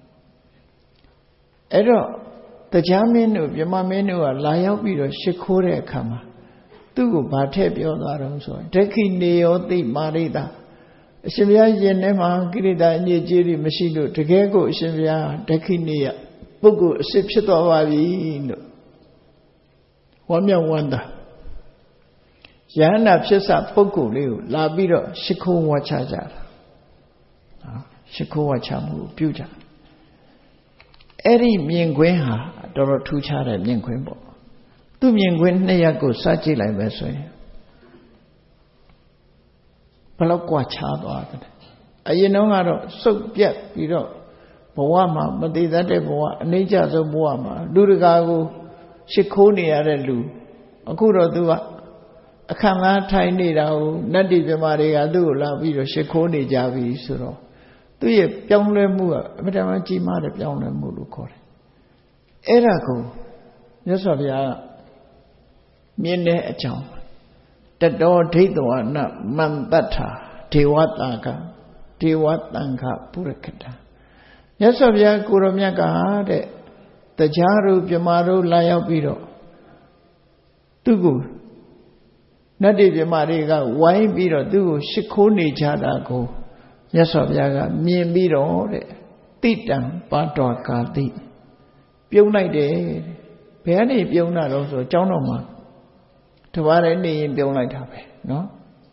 အဲ့တော့တရားမင်းတို့မြမမင်းတို့ကလာရောက်ပြီးတော့ရှ िख ိုးတဲ့အခါမှာသူ့ကိုဗာထည့်ပြောသွားတော့ဆိုရင်ဒက္ခိနေယောတိမာရိတာအရှင်ဘုရားယင်ထဲမှာကိရိတာအညစ်အကြေးတွေမရှိလို့တကယ်ကိုအရှင်ဘုရားဒက္ခိနေယပုဂ္ဂိုလ်အစစ်ဖြစ်သွားပါပြီလို့ဝမ်းမြောက်ဝမ်းသာယဟန္တာဖြစ်စပုဂ္ဂိုလ်လေးကိုလာပြီးတော့ရှ िख ိုးဝါချကြတာနော်ရှ िख ိုးဝါချမှုပြုကြအဲ့ဒီမြင်ကွင်းဟာတော်တော်ထူးခြားတဲ့မြင်ကွင်းပေါ့သူ့မြင်ကွင်းနှစ်ရပ်ကိုစကြည့်လိုက်ပဲဆိုရင်လောက်กว่าခြားသွားတယ်အရင်တော့ကတော့စုပ်ပြတ်ပြီးတော့ဘဝမှာမတည်တတ်တဲ့ဘဝအနိစ္စဆုံးဘဝမှာလူတကာကိုရှ िख ိုးနေရတဲ့လူအခုတော့သူကအခမ်းအနားထိုင်နေတာကိုနတ်တိပြမတွေကသူ့ကိုလာပြီးတော့ရှ िख ိုးနေကြပြီဆိုတော့သူ့ရဲ့ပြောင်းလဲမှုကအမှန်တမ်းကြီးမားတဲ့ပြောင်းလဲမှုလို့ခေါ်တယ်အဲ့ဒါကိုမြတ်စွာဘုရားမြင်တဲ့အကြောင်းတတောဒိဋ္ဌဝနမန္တထာဒေဝတာကဒေဝတံခပုရခတမြတ်စွာဘုရားကိုရောမြတ်ကတဲ့တရားတို့ပြမတို့လာရောက်ပြီးတော့သူ့ကိုနတ်တိပြမတွေကဝိုင်းပြီးတော့သူ့ကိုရှ िख ိုးနေကြတာကိုမြတ်စွာဘုရားကမြင်ပြီးတော့တဲ့တိတံပါတော်ကာတိပြုံးလိုက်တယ်ဘယ်ကနေပြုံးတာတော့ဆိုကျောင်းတော်မှာတပါးတည်းနေရင်ပြုံးလိုက်တာပဲနော်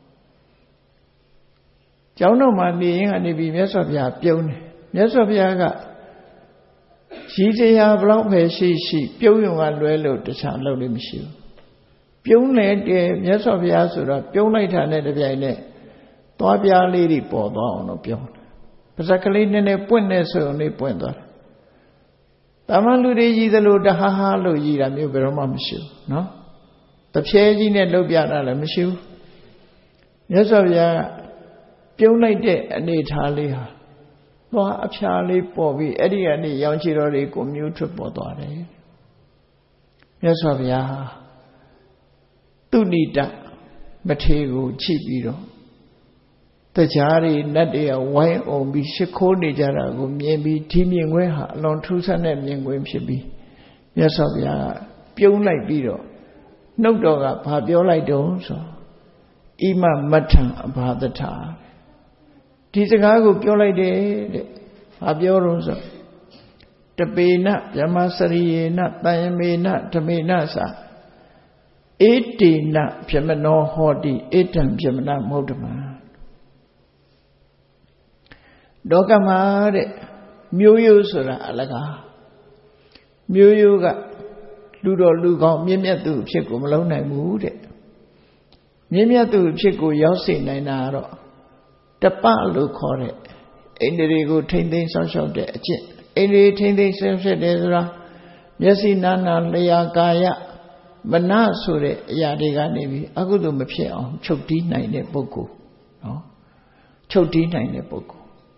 ကျောင်းတော်မှာနေရင်ကနေပြီးမြတ်စွာဘုရားပြုံးတယ်မြတ်စွာဘုရားကရည်တရားဘလောက်ပဲရှိရှိပြုံးရုံကလွဲလို့တခြားလုပ်လို့မရှိဘူးပြုံးလေတယ်မြတ်စွာဘုရားဆိုတော့ပြုံးလိုက်တာနဲ့တပြိုင်နက်သွားပြားလေးတွေပေါ်သွားအောင်လို့ပြုံးတယ်ပါဇက်ကလေးနည်းနည်းပွင့်နေဆိုရင်လေးပွင့်သွားတယ်တာမန်လူတွေကြီးသလိုတဟားဟားလို့ကြီးတာမျိုးဘယ်တော့မှမရှိဘူးနော်တဖြဲကြီးနဲ့လှုပ်ပြတာလည်းမရှိဘူးမြတ်စွာဘုရားပြုံးလိုက်တဲ့အနေထားလေးဟာသွားအဖျားလေးပေါ်ပြီးအဲ့ဒီကနေရောင်ချီတော်တွေကိုမျိုးထွက်ပေါ်သွားတယ်မြတ်စွာဘုရားသူဏိတမထေကိုချိပြီးတော့တရားတွေနတ်တွေကဝိုင်းအောင်ပြီးရှ िख ိုးနေကြတာကိုမြင်ပြီးဒီမြင်ခွင့်ဟာအလွန်ထူးဆန်းတဲ့မြင်ကွင်းဖြစ်ပြီးမြတ်စွာဘုရားပြုံးလိုက်ပြီးတော့နှုတ်တော်ကဘာပြောလိုက်တုံးဆိုဣမမထံအဘာသထာဒီစကားကိုပြောလိုက်တယ်တဲ့ဘာပြောတော့ဆိုတပေနဗြဟ္မစရိယေနတယမေနဓမေနသာဧတေနဗြဟ္မနောဟောတိဧတံဗြဟ္မဏမௌဓမံလောကမှာတဲ့မျိုးရိုးဆိုတာအလကားမျိုးရိုးကလူတော်လူကောင်းမြင့်မြတ်သူအဖြစ်ကိုမလုံးနိုင်ဘူးတဲ့မြင့်မြတ်သူအဖြစ်ကိုရောက်စေနိုင်တာကတော့တပလို့ခေါ်တဲ့အိန္ဒြေကိုထိမ့်သိမ်းဆောက်ရှောက်တဲ့အကျင့်အိန္ဒြေထိမ့်သိမ်းဆောက်ရှောက်တယ်ဆိုတာမျက်စိနာနာလျာကာယမနဆိုတဲ့အရာတွေကနေပြီးအကုသိုလ်မဖြစ်အောင်ချုပ်တီးနိုင်တဲ့ပုဂ္ဂိုလ်နော်ချုပ်တီးနိုင်တဲ့ပုဂ္ဂိုလ်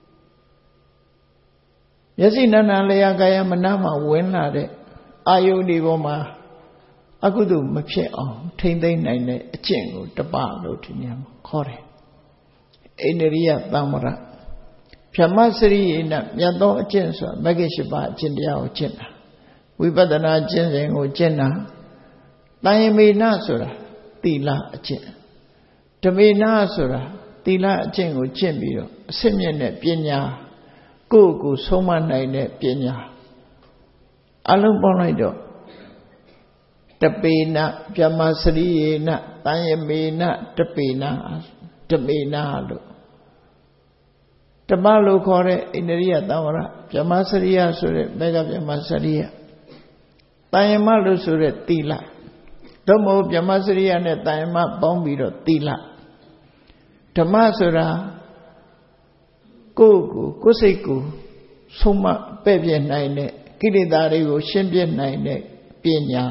မျက်စိနာနာလျာကာယမနမှာဝင်လာတဲ့အာယုန်ဒီပေါ်မှာအကုသိုလ်မဖြစ်အောင်ထိမ့်သိမ်းနိုင်တဲ့အကျင့်ကိုတပလို့ဒီနေရာမှာခေါ်တယ်အိန္ဒြိယသံဝရဗြဟ္မစရိယေနမြတ်သောအကျင့်ဆိုတာမဂ္ဂင်၈ပါးအကျင့်တရားကိုကျင့်တာဝိပဿနာကျင့်စဉ်ကိုကျင့်တာတယမေနဆိုတာသီလအကျင့်ဓမေနဆိုတာသီလအကျင့်ကိုကျင့်ပြီးတော့အစစ်မြင့်တဲ့ပညာကိုယ့်ကိုယ်ဆုံးမနိုင်တဲ့ပညာအလုံးပေါင်းလိုက်တော့တပေနဗြဟ္မစရိယေနတယမေနတပေနဓမေနလို့ဓမ္မလို့ခေါ်တဲ့အိန္ဒြိယသံဝရဗြဟ္မစရိယဆိုတဲ့မေဃဗြဟ္မစရိယတယမလို့ဆိုတဲ့သီလသို့မဟုတ်ဗြဟ္မစရိယနဲ့တယမပေါင်းပြီးတော့သီလဓမ္မဆိုတာကိုယ့်ကိုကိုယ်စိတ်ကိုဆုံးမပဲ့ပြည့်နိုင်တဲ့ကိလေသာတွေကိုရှင်းပြနိုင်တဲ့ပညာ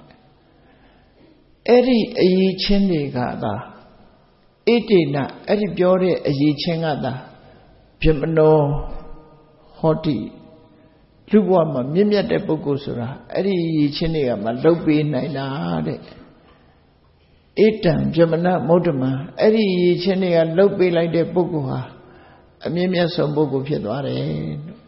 အဲ့ဒီအရေးချင်းတွေကသာဣတိနအဲ့ဒီပြောတဲ့အရေးချင်းကသာဗြဟ္မနောဟောတိလူဘဝမှာမြင့်မြတ်တဲ့ပုဂ္ဂိုလ်ဆိုတာအဲ့ဒီအရေးချင်းတွေကမှလှုပ်ပေးနိုင်တာတဲ့ဧတံဗြဟ္မဏမௌဓမံအဲ့ဒီအရေးချင်းတွေကလှုပ်ပေးလိုက်တဲ့ပုဂ္ဂိုလ်ဟာအမြင့်မြတ်ဆုံးပုဂ္ဂိုလ်ဖြစ်သွားတယ်လို့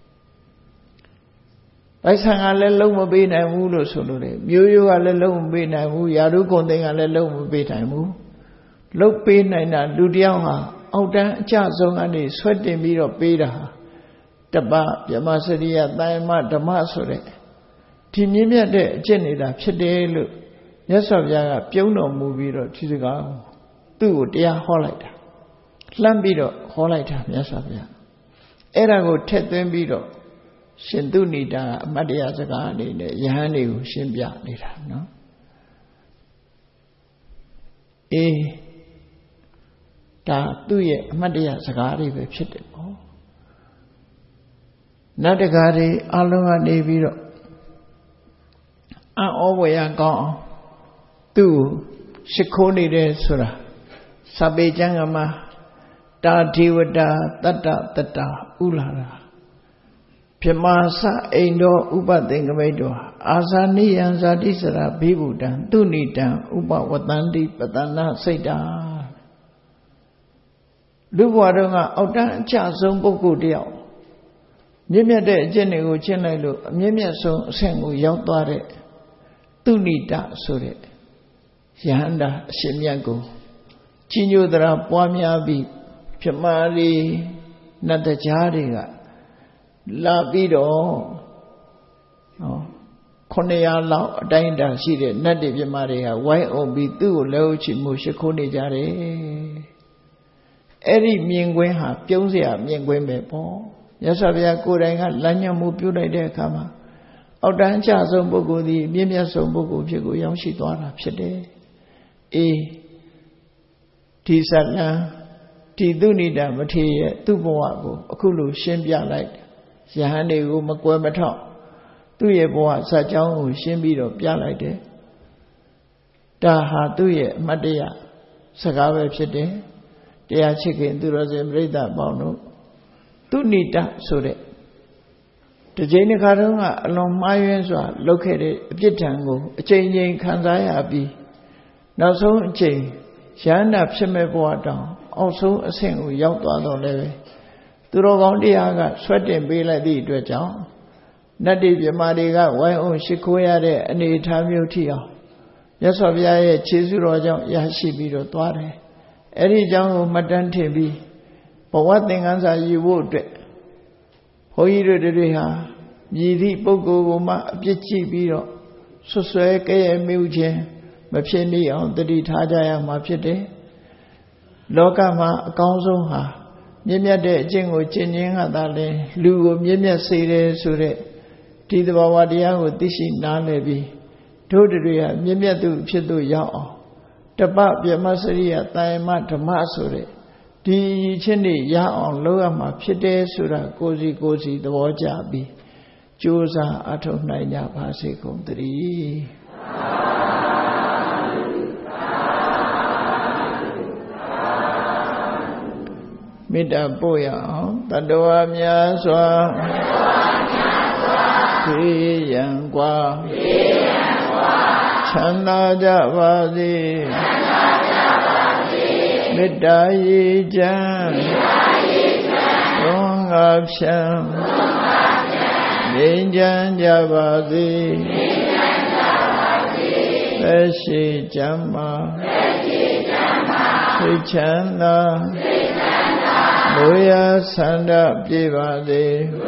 ဘိုက်ဆံကလည်းလုံးမပေးနိုင်ဘူးလို့ဆိုလို့တယ်မျိုးရိုးကလည်းလုံးမပေးနိုင်ဘူးယာရုဂုံသိန်းကလည်းလုံးမပေးနိုင်ဘူးလှုပ်ပေးနိုင်တာလူတယောက်ဟာအောက်တန်းအကျဆုံးကနေဆွဲတင်ပြီးတော့ပေးတာဟာတပဗြဟ္မစရိယတယမဓမ္မဆိုတဲ့ဒီမြင့်မြတ်တဲ့အကျင့်နေတာဖြစ်တယ်လို့မြတ်စွာဘုရားကပြုံးတော်မူပြီးတော့ဒီစကားသူ့ကိုတရားဟောလိုက်တာလှမ်းပြီးတော့ဟောလိုက်တာမြတ်စွာဘုရားအဲ့ဒါကိုထည့်သွင်းပြီးတော့ရှင်သူဏိတာအမတ်တရားစကားအနေနဲ့ယဟန်တွေကိုရှင်းပြနေတာနော်အေးဒါသူ့ရဲ့အမှတ်တရစကားတွေပဲဖြစ်တယ်ပေါ့နတ်တကာတွေအလုံးကနေပြီးတော့အံ့ဩဖွယ်ရကောင်းအောင်သူ့ရှ िख ိုးနေတယ်ဆိုတာစာပေကျမ်းကမှာတာဒေဝတာတတ္တတတ္တဥလာတာပြမစအိန္ဒောဥပသင်္ကမိတ်တောအာဇာနိယံဇာတိစရာဘိဗုတံသူဏိတံဥပဝတ္တန္တိပတ္တနာစိတ်တာလူဘဝတုန်းကအောက်တန်းအကျဆုံးပုဂ္ဂိုလ်တယောက်မြင့်မြတ်တဲ့အကျင့်တွေကိုကျင့်လိုက်လို့အမြင့်မြတ်ဆုံးအဆင့်ကိုရောက်သွားတဲ့သူဏိတဆိုတဲ့ယဟန္တာအရှင်မြတ်ကိုကြီးညိုသရာပွားများပြီးပြမာရီနတ်တရားတွေကလာပြီးတော့ဟောခုနှစ်ရာလောက်အတိုင်းအတာရှိတဲ့နတ်တွေပြမာတွေကဝိုင်းအောင်ပြီးသူ့ကိုလက်ဥချီမှုရှိခိုးနေကြတယ်အဲ့ဒီမြင်ကွင်းဟာပြုံးเสียမြင်ကွင်းပဲပေါ့မြတ်စွာဘုရားကိုယ်တိုင်ကလမ်းညွှန်မှုပြုလိုက်တဲ့အခါမှာအောက်တန်းအကျဆုံးပုဂ္ဂိုလ်သည်အမြင့်မြတ်ဆုံးပုဂ္ဂိုလ်ဖြစ်ကိုရောက်ရှိသွားတာဖြစ်တယ်အေးဒီဇလံဒီသူဏိတမထေရရဲ့သူ့ဘဝကိုအခုလိုရှင်းပြလိုက်ယဟန်တွေကိုမကွယ်မထောက်သူ့ရဲ့ဘဝဇာတ်ကြောင်းကိုရှင်းပြီးတော့ပြလိုက်တယ်ဒါဟာသူ့ရဲ့အမတ်တရစကားပဲဖြစ်တယ်တရားချစ်ခင်သူတော်စင်ပြိဿပေါင်းတို့သူဏိတဆိုတဲ့တစ်ချိန်တစ်ခါတုန်းကအလွန်မှားယွင်းစွာလုပ်ခဲ့တဲ့အပြစ်ဒဏ်ကိုအချိန်ချင်းခံစားရပြီးနောက်ဆုံးအချိန်ရဟန္တာဖြစ်မဲ့ဘဝတောင်အောက်ဆုံးအဆင့်ကိုရောက်သွားတော့လည်းပဲသူတော်ကောင်းတရားကဆွဲတင်ပေးလိုက်သည့်အတွက်ကြောင့်နတ်တွေပြမာတွေကဝိုင်းအောင်ရှိခိုးရတဲ့အနေအထားမျိုးထိအောင်မြတ်စွာဘုရားရဲ့ခြေဆုတော်ကြောင့်ရရှိပြီးတော့သွားတယ်အဲ့ဒီကြောင့်ကိုမှတ်တမ်းထင်ပြီးဘဝသင်္ကန်းစာယူဖို့အတွက်ဘုန်းကြီးတို့တွေဟာမြည်သည့်ပုဂ္ဂိုလ်ကိုမှအပြစ်ကြည့်ပြီးတော့ဆွဆွဲကဲ့ရဲ့မြုပ်ခြင်းမဖြစ်မိအောင်တတိထားကြရမှာဖြစ်တယ်လောကမှာအကောင်းဆုံးဟာမြင့်မြတ်တဲ့အကျင့်ကိုကျင့်ခြင်းကသာလဲလူကိုမြင့်မြတ်စေတယ်ဆိုတဲ့ဒီသဘာဝတရားကိုသိရှိနားလည်ပြီးတို့တွေဟာမြင့်မြတ်သူဖြစ်သူရောက်အောင်တပပြမစရိယတာယမဓမ္မဆိုတဲ့ဒီချင်းတွေရအောင်လုပ်ရမှာဖြစ်တယ်ဆိုတာကိုယ်စီကိုယ်စီသဘောကျပြီးကြိုးစားအထောက်နိုင်ကြပါစေကုန်သတည်းမေတ္တာပို့ရအောင်တတဝါများစွာသေရန်กว่าချမ်းသာကြပါစေမေတ္တာရေချမ်းသွန်ငါဖြံငြိမ်းချမ်းကြပါစေသက်ရှိချမ်းသာစိတ်ချမ်းသာလူရဆန္ဒပြေပါစေ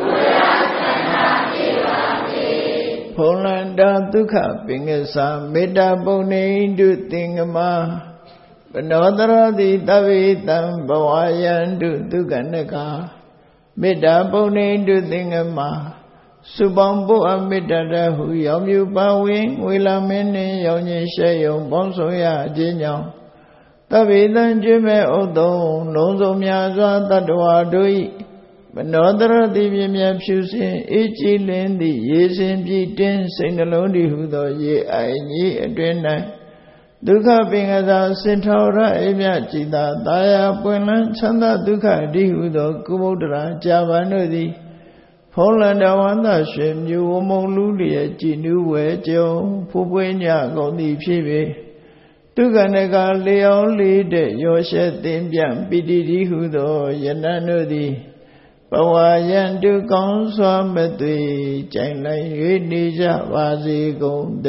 ဖုံလန္တာဒုက္ခပင်္ဂစာမေတ္တာပုံနေတုသင်္ကမဘနောတရောတိတဗ္ဗေတံဘဝယန္တုဒုက္ခနကမေတ္တာပုံနေတုသင်္ကမစုပေါင်းဖို့အမေတ္တာတဟုရောင်မြူပါဝင်ဝေလာမင်းနှင့်ရောင်ခြင်းရှဲယုံပေါင်းဆောင်ရခြင်းကြောင့်တဗ္ဗေတံကျွေးမဲ့ဥဒုံလုံးစုံများစွာတတ္တဝါတို့၏မနောတရတိမြင်မြဖြူစင်အေးကြည်လင်းသည့်ရေစင်ပြည့်တင်းစိတ်နှလုံးတည်ဟုသောရေအိုင်ကြီးအတွင်၌ဒုက္ခပင်ကစားစင်ထောရအိမြจิตာတာယာပွင့်လန်းချမ်းသာဒုက္ခတည်ဟုသောကုမုဒ္ဒရာကြာပန်တို့သည်ဖုံးလန္တဝန္တရွှေမြူဝမုံလူလျက်ကြည်နူးဝဲကြုံဖူးပွေးညကုန်သည်ဖြစ်ပေဒုက္ခနကလျောင်းလေးတဲ့ရောရှက်သင်ပြန်ပိတိတိဟုသောယနံတို့သည်ဘဝယံတုကောင်းစွာမသွေကြိုင်လိုက်၍နေကြပါစေကုန်တ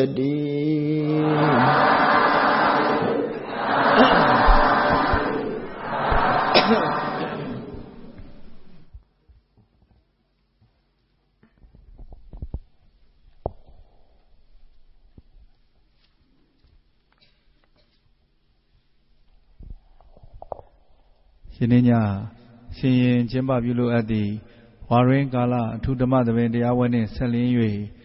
ည်းယနေ့ညဆင်ရင်ကျင်းပပြုလို့အပ်သည့်ဝါရင်းကာလအထူးဓမ္မသဘင်တရားဝဲနှင့်ဆက်လင်း၍